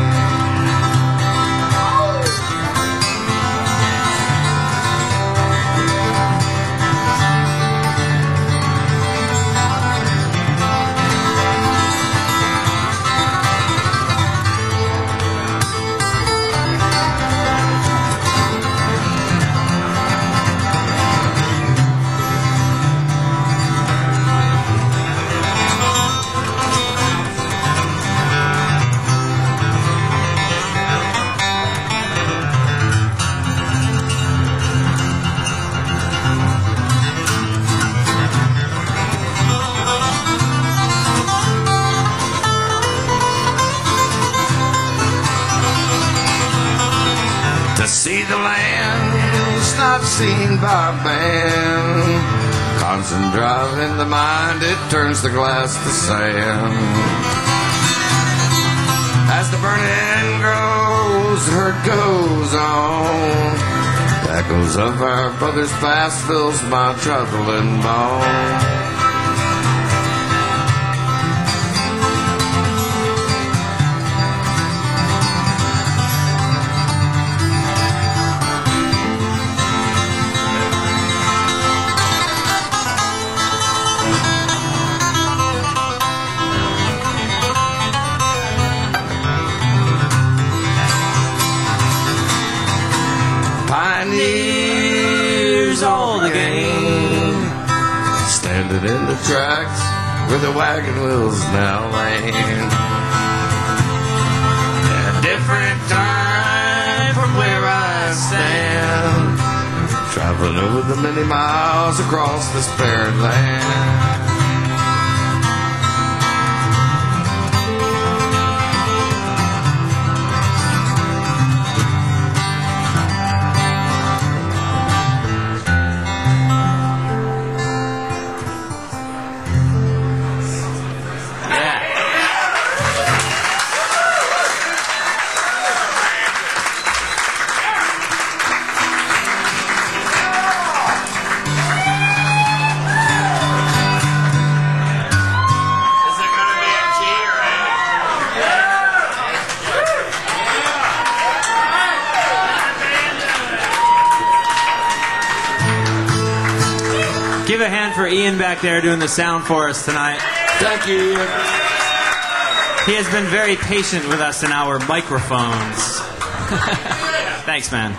See the land's not seen by man. Constant drive in the mind, it turns the glass to sand. As the burning grows, the hurt goes on. Echoes of our brother's past fills my traveling bones. Pioneers all the game, standing in the tracks where the wagon wheels now land. A different time from where I stand, traveling over the many miles across this barren land. Give a hand for Ian back there doing the sound for us tonight. Thank you, Ian. He has been very patient with us in our microphones. Thanks, man.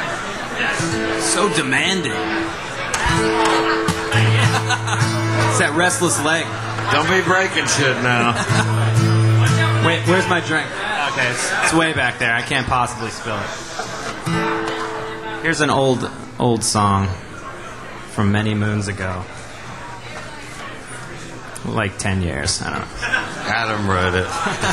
So demanding. It's that restless leg. Don't be breaking shit now. Wait, where's my drink? Okay, it's way back there. I can't possibly spill it. Here's an old song from many moons ago. Like 10 years. I don't know. Adam wrote it.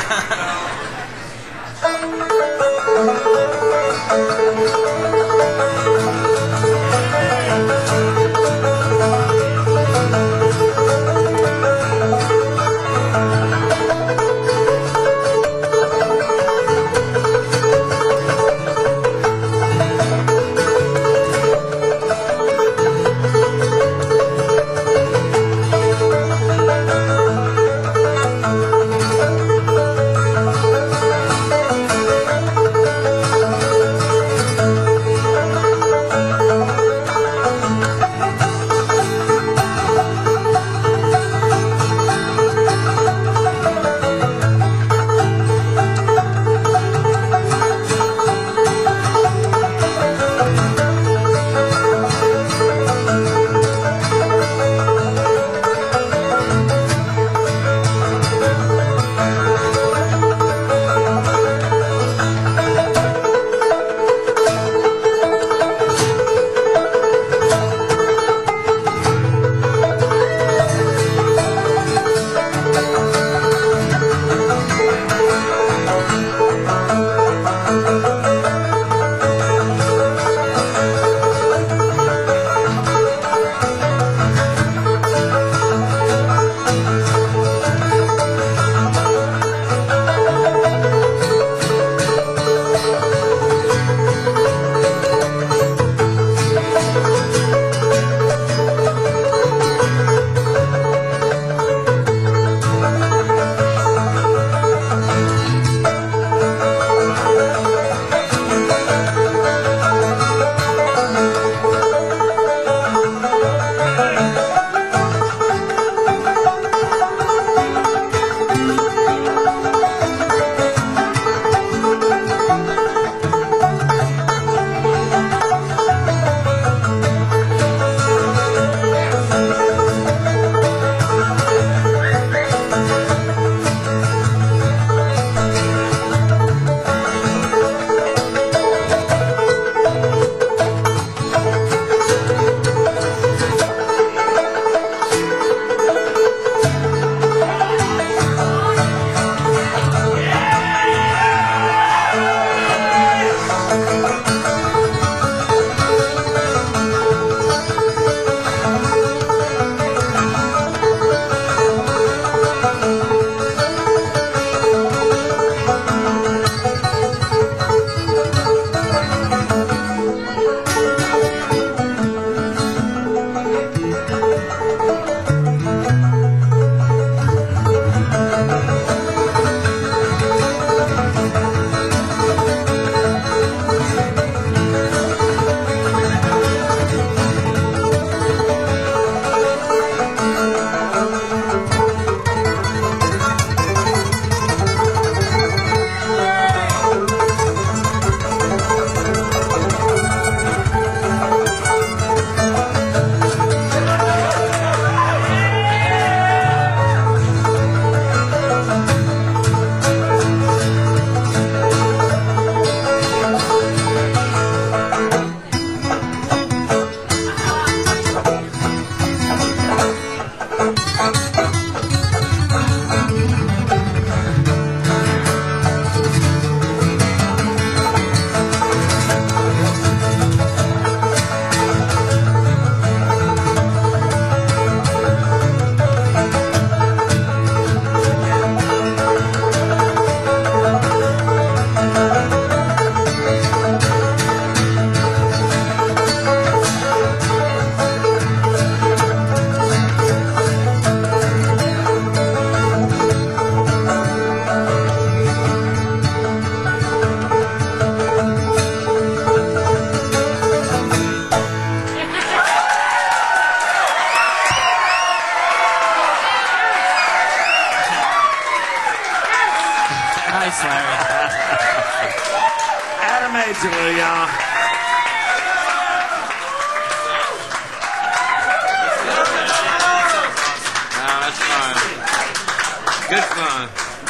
Majorly, y'all. fun. Good fun.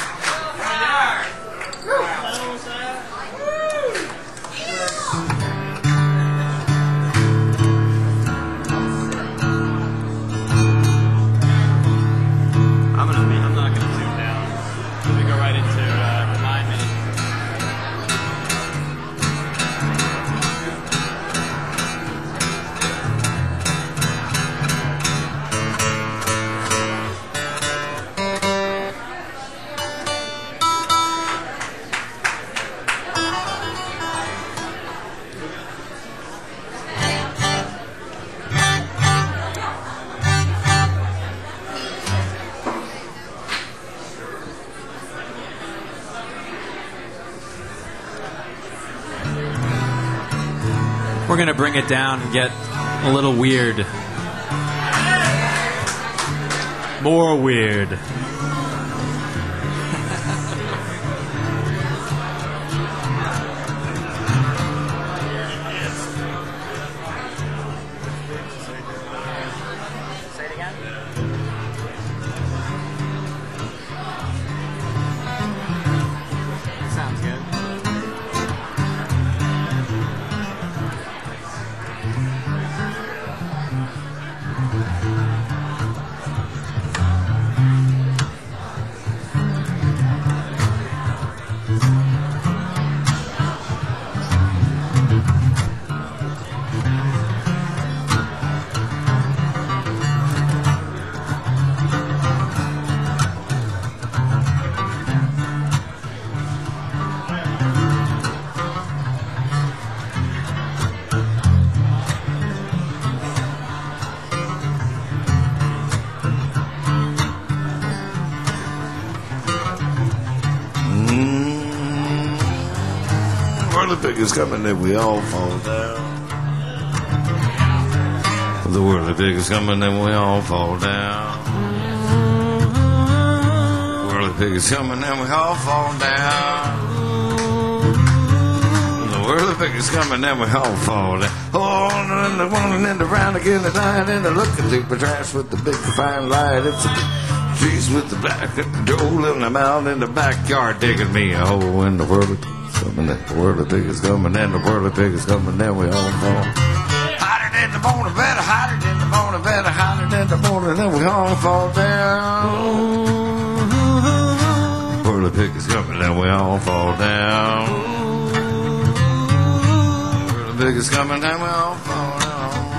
I'm not gonna zoom down. Let me go right into Remind Me. We're gonna bring it down and get a little weird. More weird. Sounds good. Whirlipig is coming and we all fall down. The whirlipig is coming and we all fall down. Whirlipig is coming and we all fall down. The whirlipig is coming and we all fall down. Oh, and the one and the round again, the night and the looking super trash with the big fine light. It's a trees with the black door and I'm out in the backyard digging me a hole in the whirlipig. Coming, the whirlipig is coming, and the whirlipig is coming, and we all fall. Hotter than the morning, better, hotter than the morning, better, hotter than the morning, and we all fall down. Whirlipig is coming, and we all fall down. Whirlipig is coming, and we all fall down.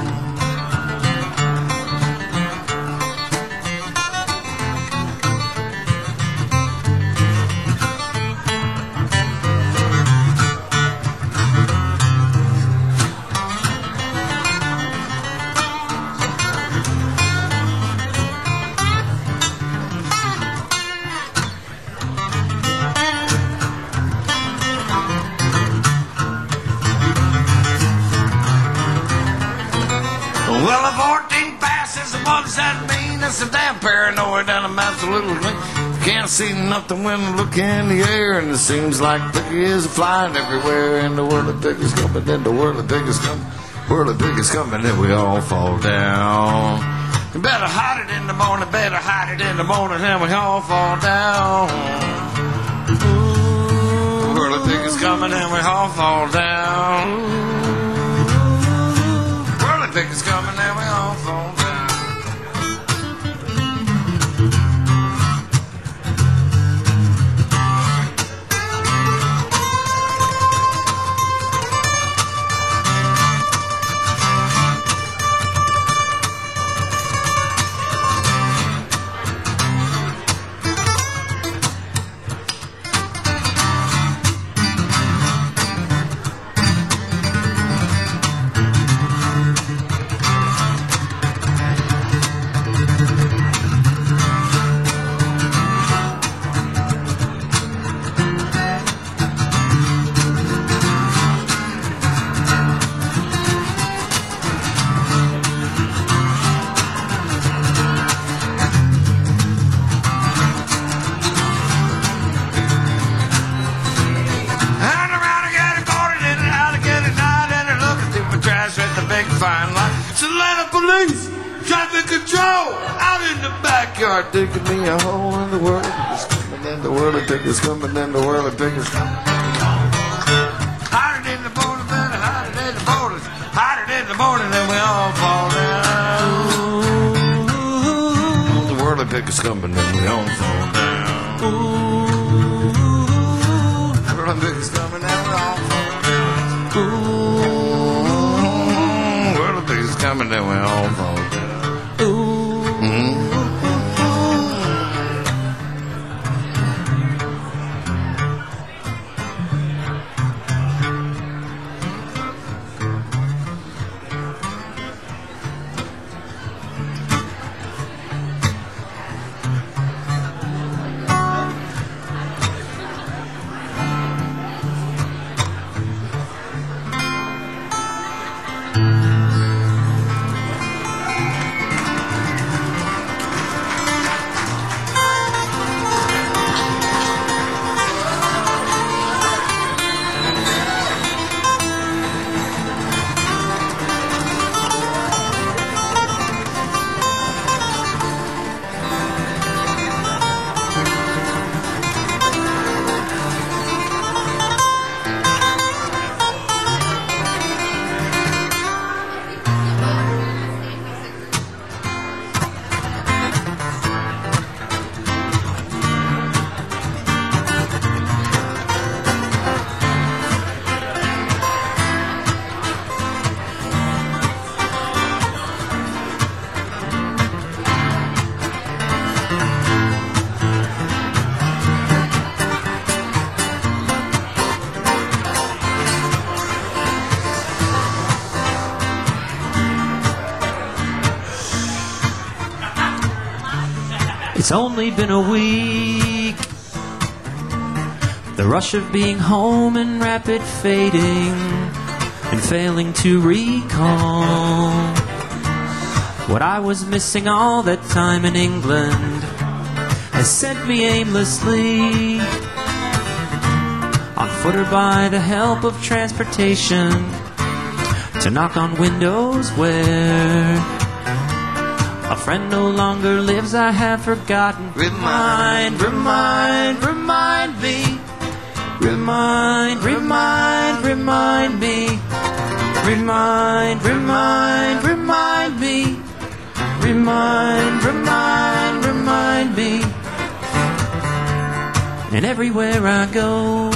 Well, a 14 passes, what does that mean? It's a damn paranoid and I'm absolutely can't see nothing when I look in the air. And it seems like Piggy is flying everywhere. And the whirlipig is coming, and the whirlipig is coming. Whirlipig is coming, and we all fall down. You better hide it in the morning, better hide it in the morning, and we all fall down. Whirlipig is coming, and we all fall down. Whirlipig is coming and we all fall down. Fine line. It's Atlanta police. traffic control out in the backyard, digging me a hole in the world. It's coming in the world, it's coming in the world, it's coming. Hotter in the morning, man, hotter in the morning, hotter in the morning, and we all fall down. The whirly pig is coming, and we all fall down. The whirly pig is coming, and we all fall down. The whirly pig is coming, and we all fall down. It's only been a week. The rush of being home and rapid fading and failing to recall what I was missing all that time in England has sent me aimlessly on foot or by the help of transportation to knock on windows where a friend no longer lives. I have forgotten. Remind me. Remind me. Remind me. Remind me. Remind me. And everywhere I go,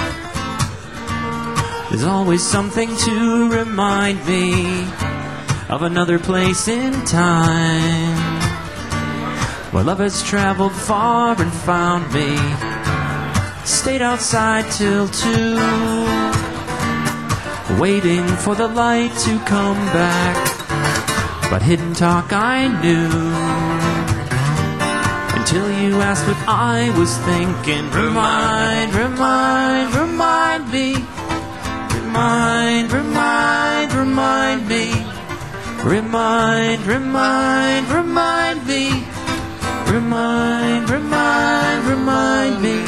there's always something to remind me of another place in time where love has traveled far and found me. Stayed outside till 2, waiting for the light to come back, but hidden talk I knew until you asked what I was thinking. Remind me. Remind me. Remind me. Remind me. Remind me.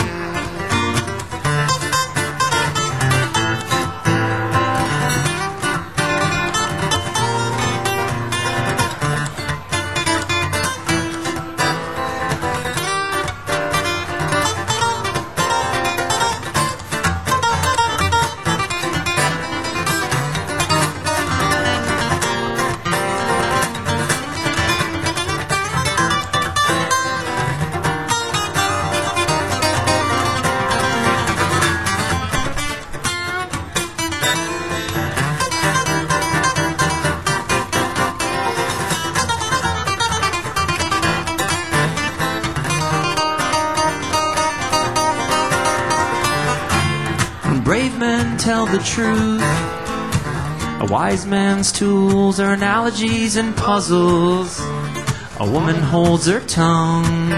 Brave men tell the truth. A wise man's tools are analogies and puzzles. A woman holds her tongue,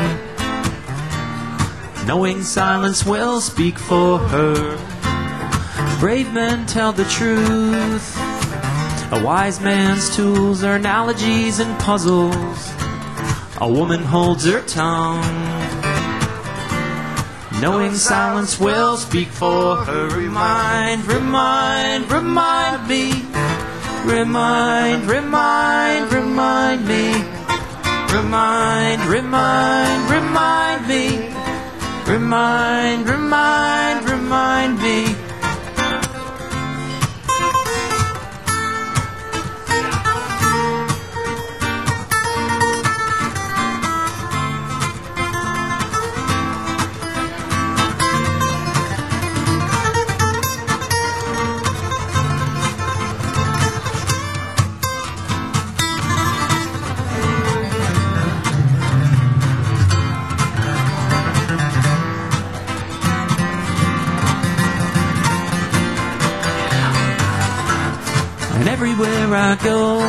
knowing silence will speak for her. Brave men tell the truth. A wise man's tools are analogies and puzzles. A woman holds her tongue, knowing silence will speak for her. Remind me. Remind, remind, remind me. Remind, remind, remind me. Remind, remind, remind me. And everywhere I go,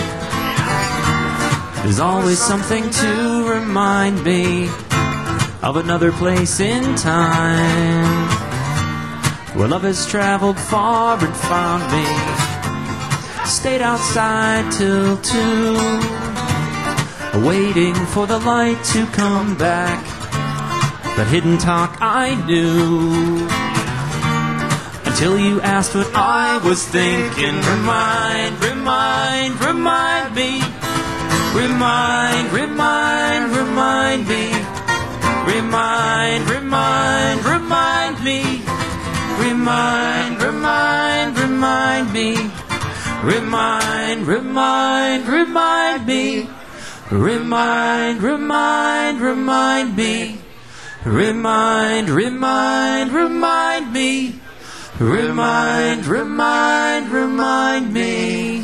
there's always something to remind me of another place in time where love has traveled far and found me. Stayed outside till 2, waiting for the light to come back. But hidden talk I knew until you asked what I was thinking. Remind, remind, remind me. Remind, remind, remind me. Remind, remind, remind me. Remind, remind, remind me. Remind, remind, remind me. Remind, remind, remind me. Remind, remind, remind me. Remind, remind, remind me.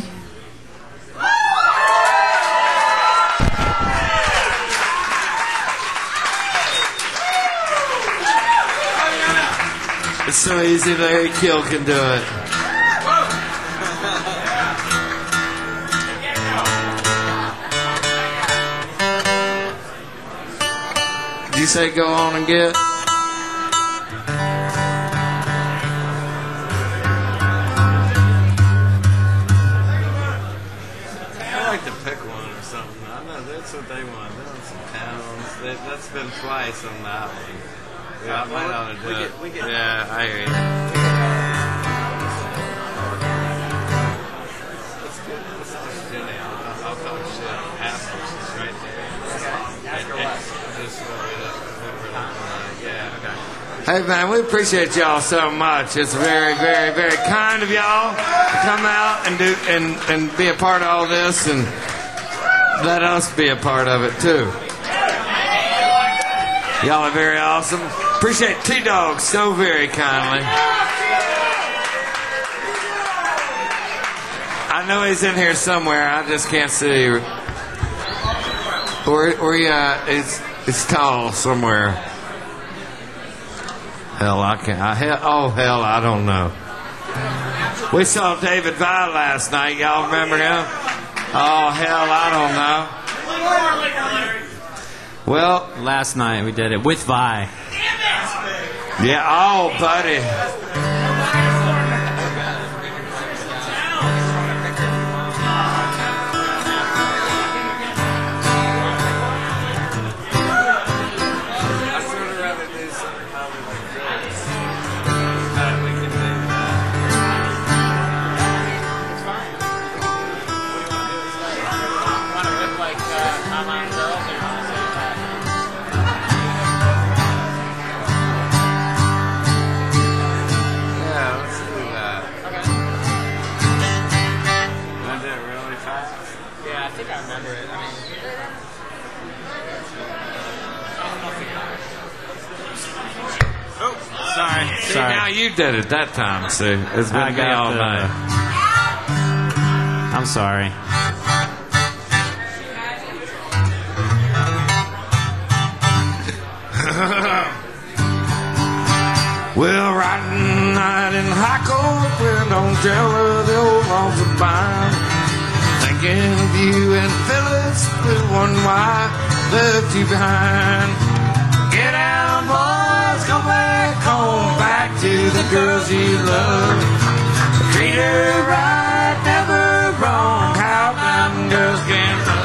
It's so easy, Larry Kill can do it. Did you say go on and get? What they want. They want some towns. That's been twice on that one. Yeah, I might ought to do it. Yeah, I hear you. Let's do it. Let's talk to Jenny. I'll talk shit. Ask her. She's right there. Just yeah, okay. Hey, man, we appreciate y'all so much. It's very, very, very kind of y'all to come out and do and be a part of all this and let us be a part of it too. Y'all are very awesome. Appreciate T-Dog so very kindly. I know he's in here somewhere. I just can't see. Where he at? It's tall somewhere. Hell, I can't. Oh hell, I don't know. We saw David Vile last night. Y'all remember him? Oh, hell, I don't know. Well, Last night we did it with Vi. yeah, oh, buddy. I'd sort of rather do something probably like this. We can do that. It's fine. What do you want to do? Want to rip like Online Girls or you want to say that? Yeah, let's do that. Okay. Want to do it really fast? Yeah, I think I remember it. I mean, Sorry. See, now you did it that time, see. It's been me all night. I'm sorry. Well, riding night in high cold wind on Jella, the old walls of mine. Thinking of you and Phyllis, the one wife left you behind. Get out, boys, go back home, back to the girls you love. Treat her right, never wrong, how mountain girls can love.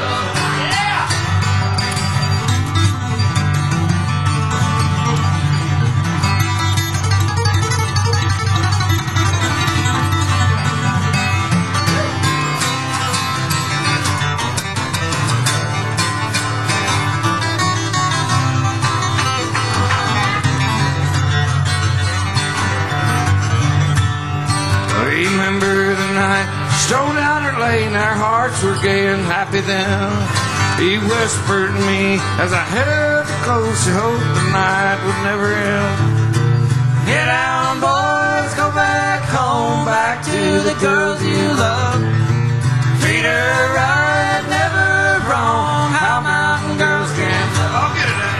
Strode down her lane, our hearts were gay and happy then. He whispered to me as I headed close, he hoped the night would never end. Get down, boys, go back home, back to the girls you love. Treat her right, never wrong, how mountain girls can love. I'll get it out.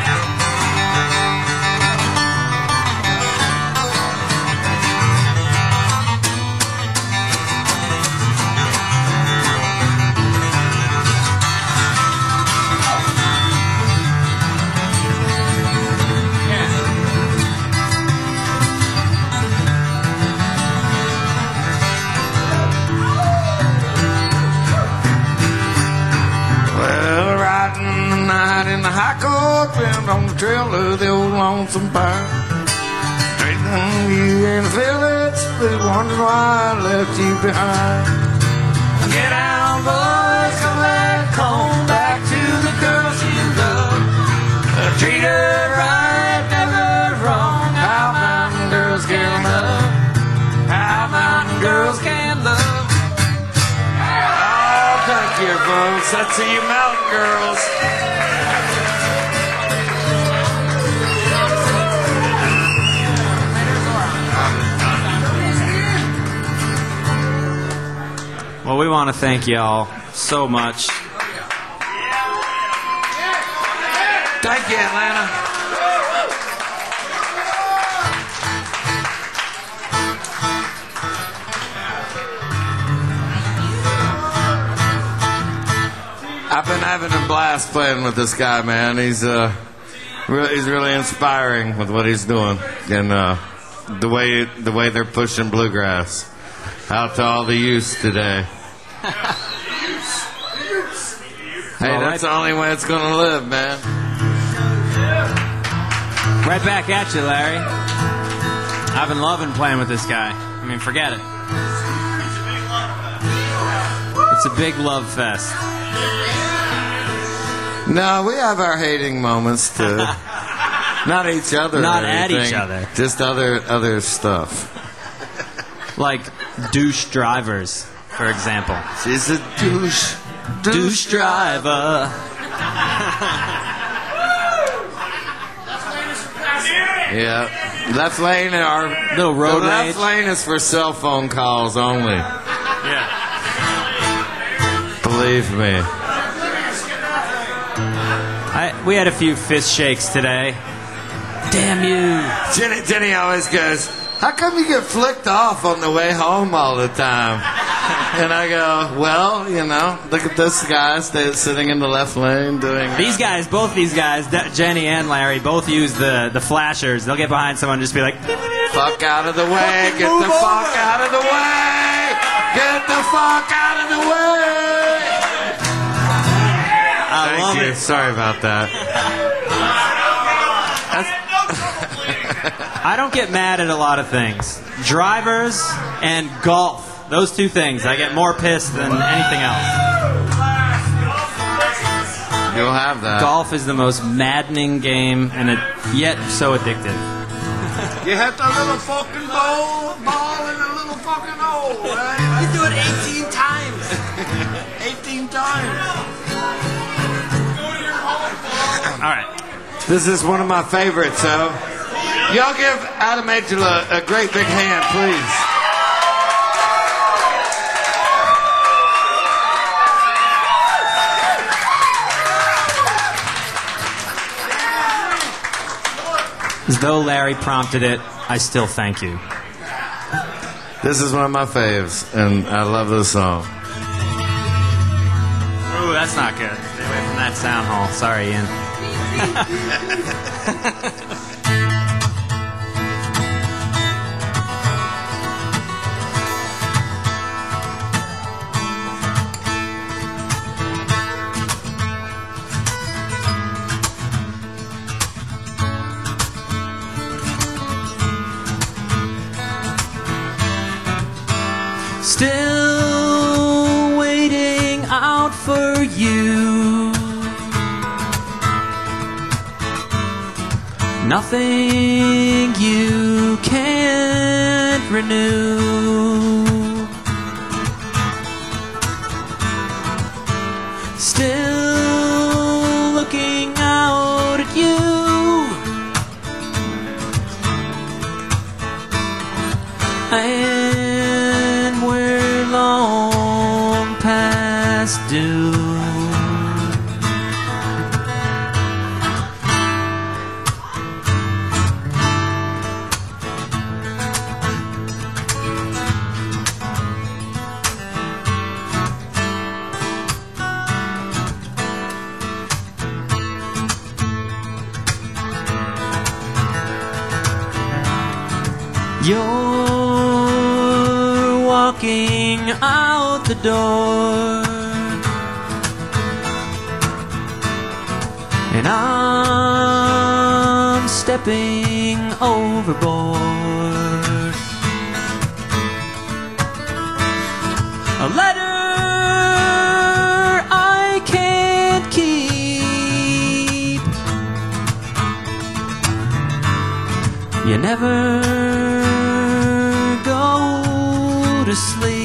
In the high court bend on the trail of the old lonesome pine. Straightening you and Phillips, they wondered why I left you behind. Get down, boys, come back home, back to the girls you love. Treat her right, never wrong. How mountain girls can love. How mountain girls can love. Oh, thank you, folks. That's you mountain girls. Well, we want to thank y'all so much. Thank you, Atlanta. I've been having a blast playing with this guy, man. He's really inspiring with what he's doing, and the way they're pushing bluegrass out to all the youths today. Hey, that's the only way it's gonna live, man. Right back at you, Larry. I've been loving playing with this guy. I mean, forget it. It's a big love fest. No, we have our hating moments too. Not each other. Not or at anything, each other. Just other stuff. Like douche drivers, for example. She's a douche driver. Yeah. Left lane in our Little road the left rage. lane is for cell phone calls only. Yeah. Believe me. We had a few fist shakes today. Damn you. Jenny always goes, how come you get flicked off on the way home all the time? And I go, well, you know, look at this guy sitting in the left lane doing... Both these guys, Jenny and Larry, both use the flashers. They'll get behind someone and just be like... Fuck out of the way, get the fuck out of the way! Get the fuck out of the way! I love Thank you. it. Sorry about that. I don't get mad at a lot of things. Drivers and golf. Those two things. I get more pissed than anything else. You'll have that. Golf is the most maddening game and yet so addictive. You hit the little fucking ball in a little fucking hole, right? You do it 18 times. 18 times. All right. This is one of my favorites, so y'all give Adam Angela a great big hand, please. As though Larry prompted it, I still thank you. This is one of my faves, and I love this song. Ooh, that's not good. Stay away from that sound hole. Sorry, Ian. Still waiting out for you. Nothing you can't renew. still looking out at you. And we're long past due. You're walking out the door, and I'm stepping overboard. A letter I can't keep. You never go to sleep.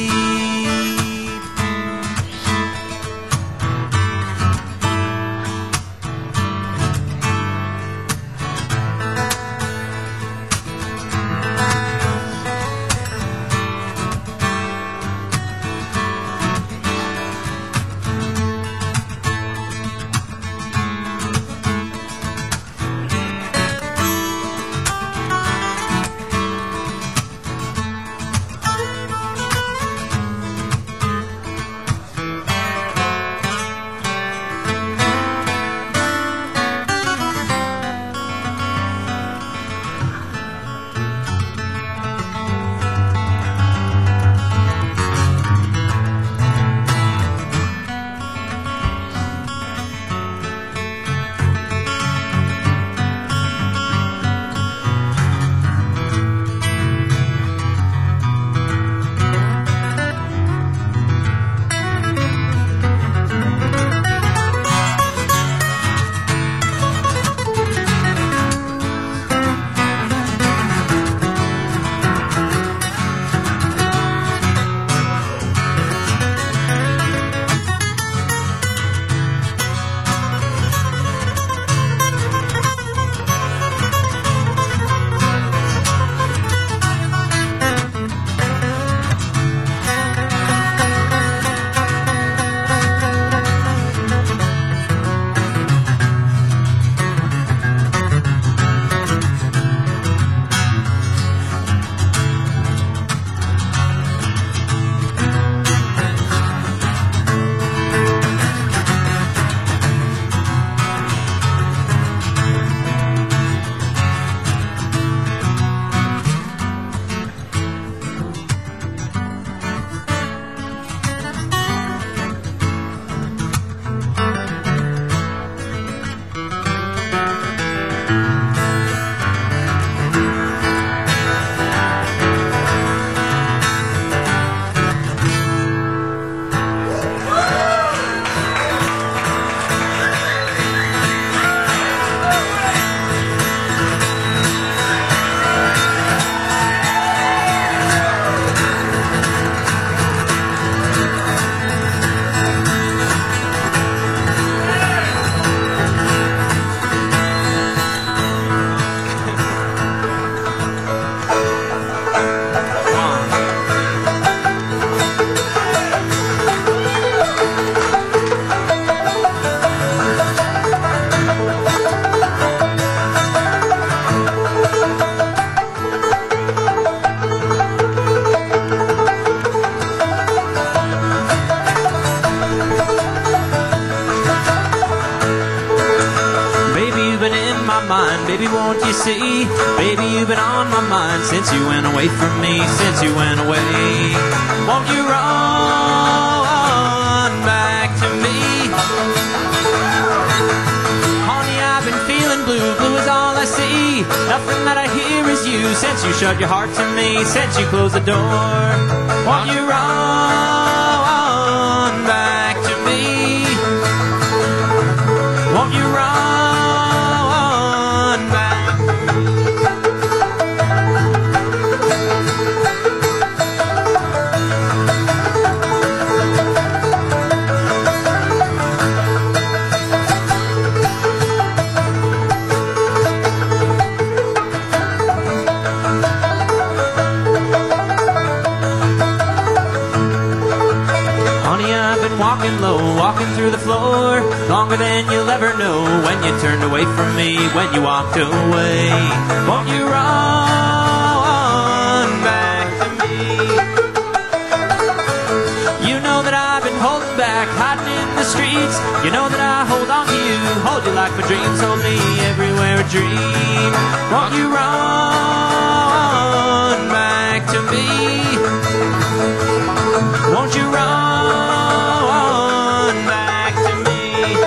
Baby, won't you see? Baby, you've been on my mind since you went away from me, since you went away. Won't you run back to me? Honey, I've been feeling blue, blue is all I see. Nothing that I hear is you, since you shut your heart to me, since you closed the door. Won't you run back to me? Won't you run? walking low, walking through the floor, longer than you'll ever know. When you turned away from me, when you walked away, won't you run back to me? You know that I've been holding back, hiding in the streets. You know that I hold on to you, hold you like my dreams hold me everywhere I dream. Won't you run back to me? Won't you run back to me?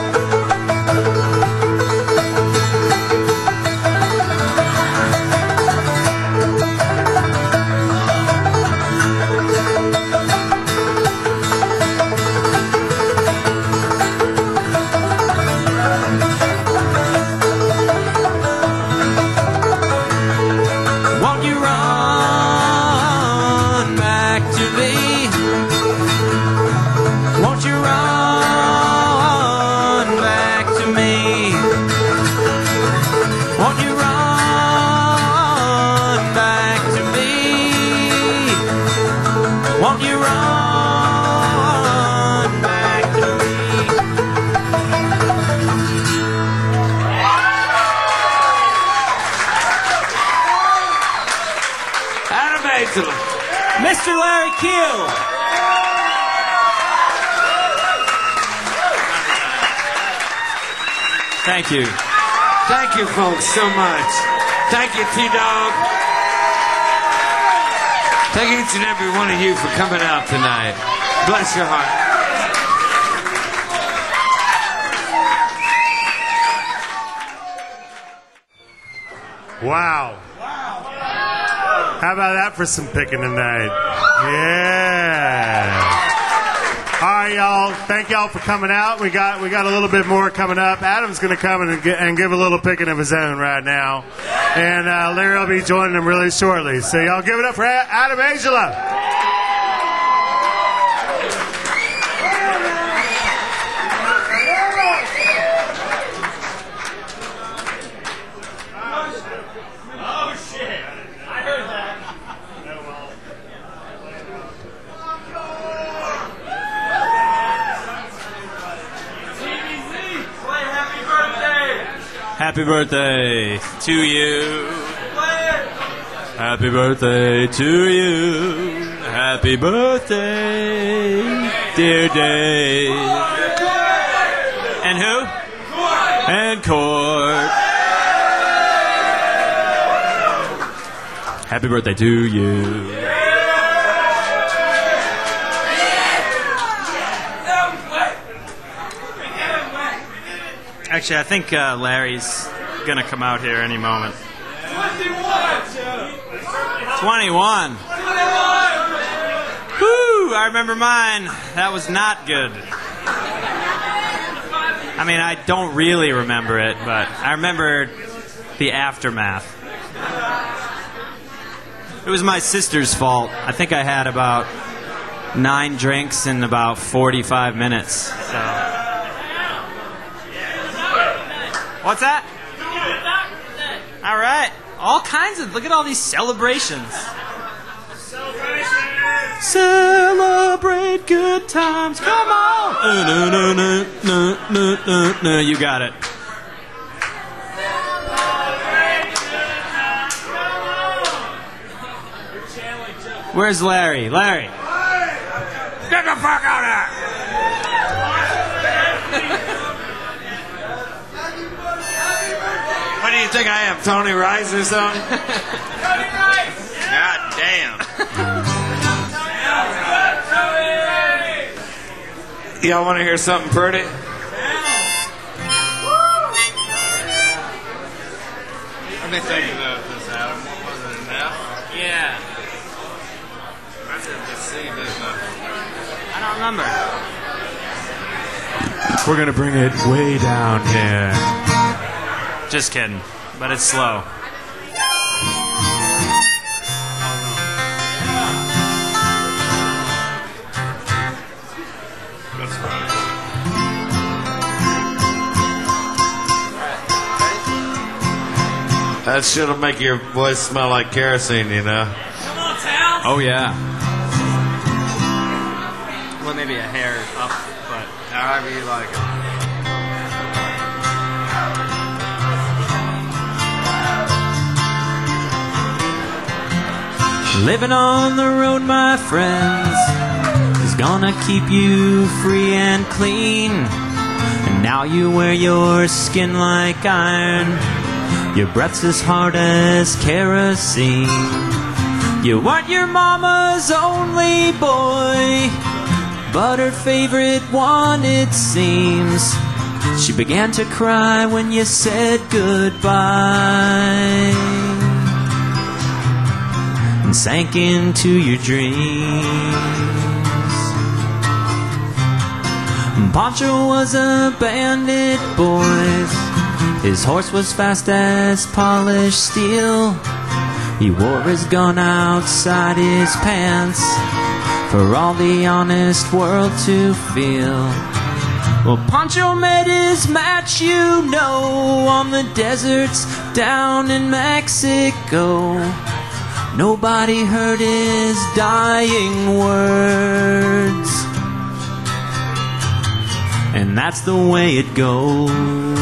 Won't you run back to me? Won't you run back to me? Won't you run back to me? Won't you run back to me? Adam Angela. Mr. Larry Keel. Thank you. Thank you, folks, so much. Thank you, T-Dog. Thank each and every one of you for coming out tonight. Bless your heart. Wow. How about that for some picking tonight? Yeah. All right, y'all. Thank y'all for coming out. We got a little bit more coming up. Adam's going to come in and give a little picking of his own right now, and Larry will be joining him really shortly. So y'all give it up for Adam Angela. Happy birthday to you. Happy birthday to you. Happy birthday, dear Dave. And who? And Court. Happy birthday to you. Actually, I think Larry's gonna come out here any moment. 21. Woo! I remember mine. That was not good. I mean, I don't really remember it, but I remember the aftermath. It was my sister's fault. I think I had about 9 drinks in about 45 minutes. So. What's that? All right. All kinds of... Look at all these celebrations. Celebrate good times. Come on. No. You got it. Where's Larry? Larry. Get the fuck out of here. What do you think I am, Tony Rice or something? Tony Rice! God damn. Y'all want to hear something pretty? Let me think about this, Adam. What was it, enough? Yeah. I said the seed enough. I don't remember. We're going to bring it way down here. Just kidding. But it's slow. That's right. That shit'll make your voice smell like kerosene, you know? Oh, yeah. Well, maybe a hair up, but... however you like it. Living on the road, my friends, is gonna keep you free and clean. And now you wear your skin like iron, your breath's as hard as kerosene. You weren't your mama's only boy, but her favorite one, it seems. She began to cry when you said goodbye and sank into your dreams. Pancho was a bandit, boys. His horse was fast as polished steel. He wore his gun outside his pants for all the honest world to feel. Well, Pancho met his match, you know, on the deserts down in Mexico. Nobody heard his dying words, and that's the way it goes.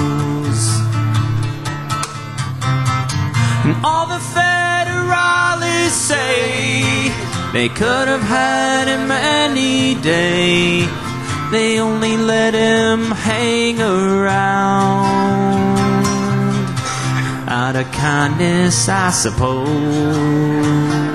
And all the federales say they could have had him any day. They only let him hang around out of kindness, I suppose.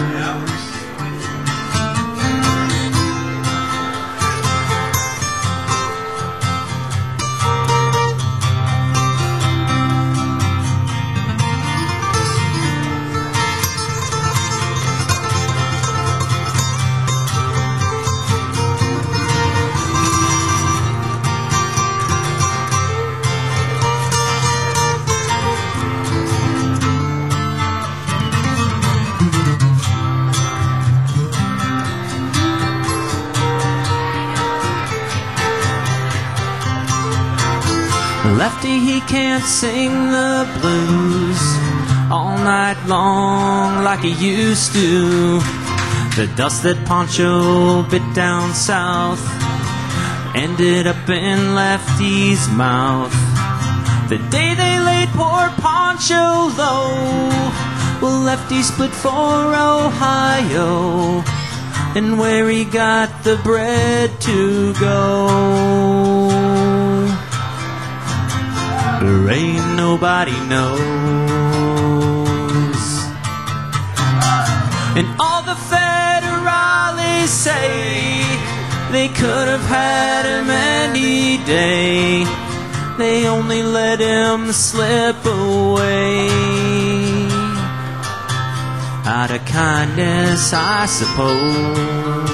Lefty, he can't sing the blues all night long like he used to. The dust that Pancho bit down south ended up in Lefty's mouth. The day they laid poor Pancho low, well, Lefty split for Ohio, and where he got the bread to go, there ain't nobody knows. And all the federales say they could have had him any day. They only let him slip away out of kindness, I suppose.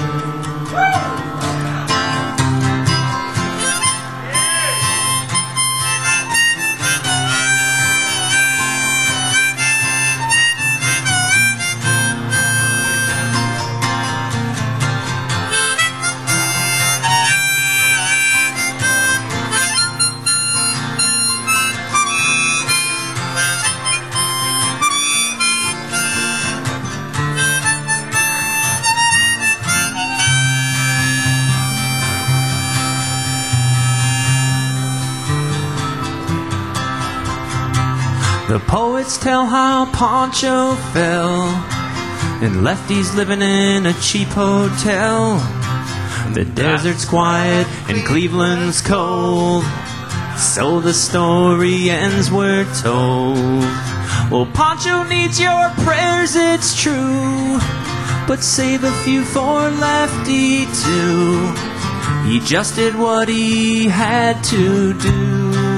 The poets tell how Pancho fell, and Lefty's living in a cheap hotel. The desert's quiet and Cleveland's cold, so the story ends, we're told. Well, Pancho needs your prayers, it's true, but save a few for Lefty too. He just did what he had to do,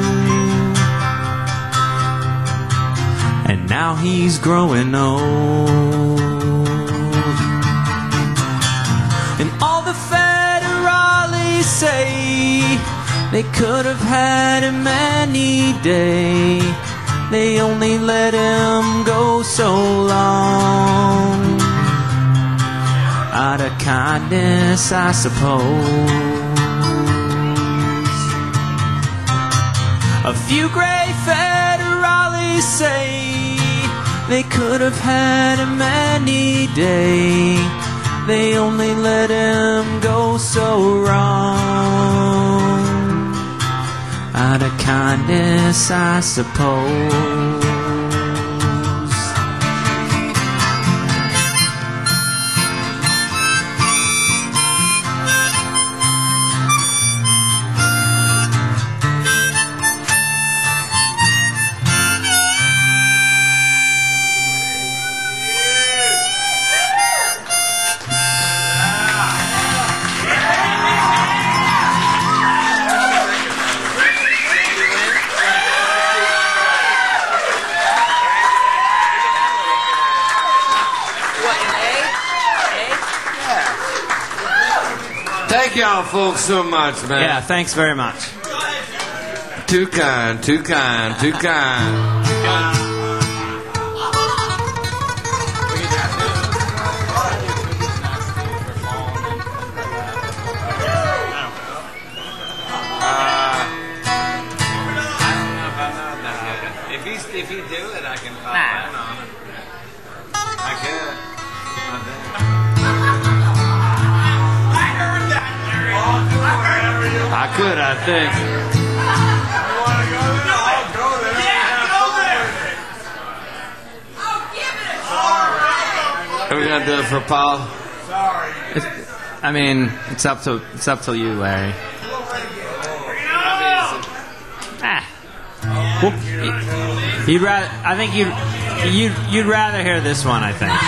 and now he's growing old. And all the federales say they could have had him any day. They only let him go so long out of kindness, I suppose. A few gray federales say they could have had him any day. They only let him go so wrong out of kindness, I suppose. Thank y'all folks so much, man. Yeah, thanks very much. Too kind, too kind, too kind. If you do it, I can follow in on it. I could. I could, I think. Are we gonna do it for Paul? I mean, it's up to you, Larry. You'd rather. I think you'd rather hear this one. I think.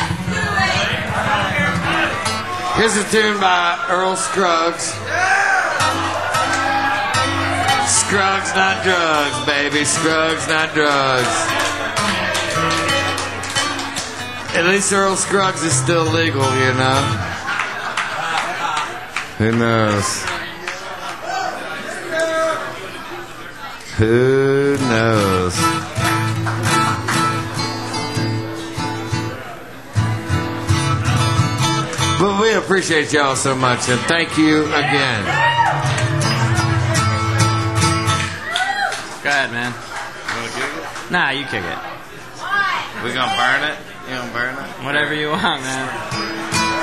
Here's a tune by Earl Scruggs. Scruggs, not drugs, baby. Scruggs, not drugs. At least Earl Scruggs is still legal, you know. Who knows? Who knows? But we appreciate y'all so much, and thank you again. Go ahead, man. You wanna kick it? Nah, you kick it. We gonna burn it? You gonna burn it? Whatever you want, man.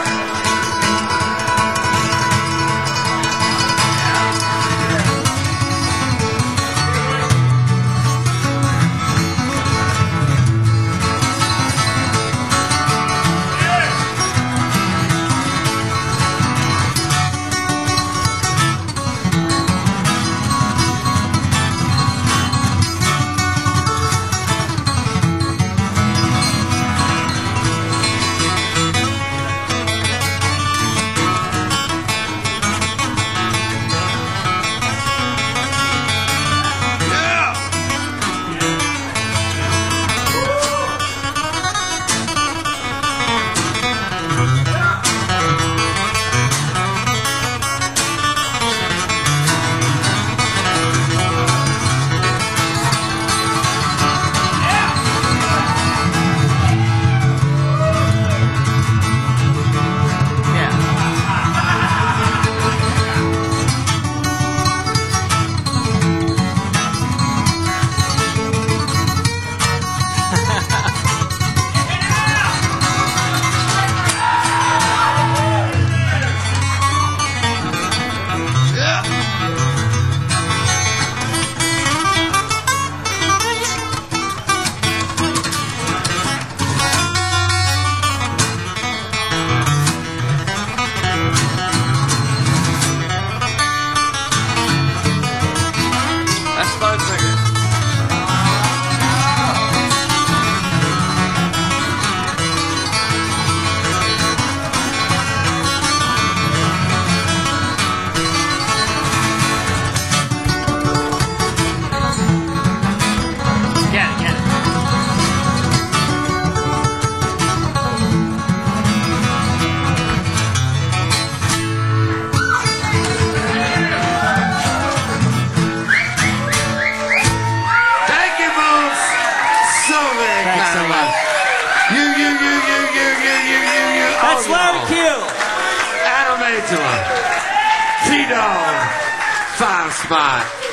That's Larry Q. Adam Angela. T-Dog. 5 Spot.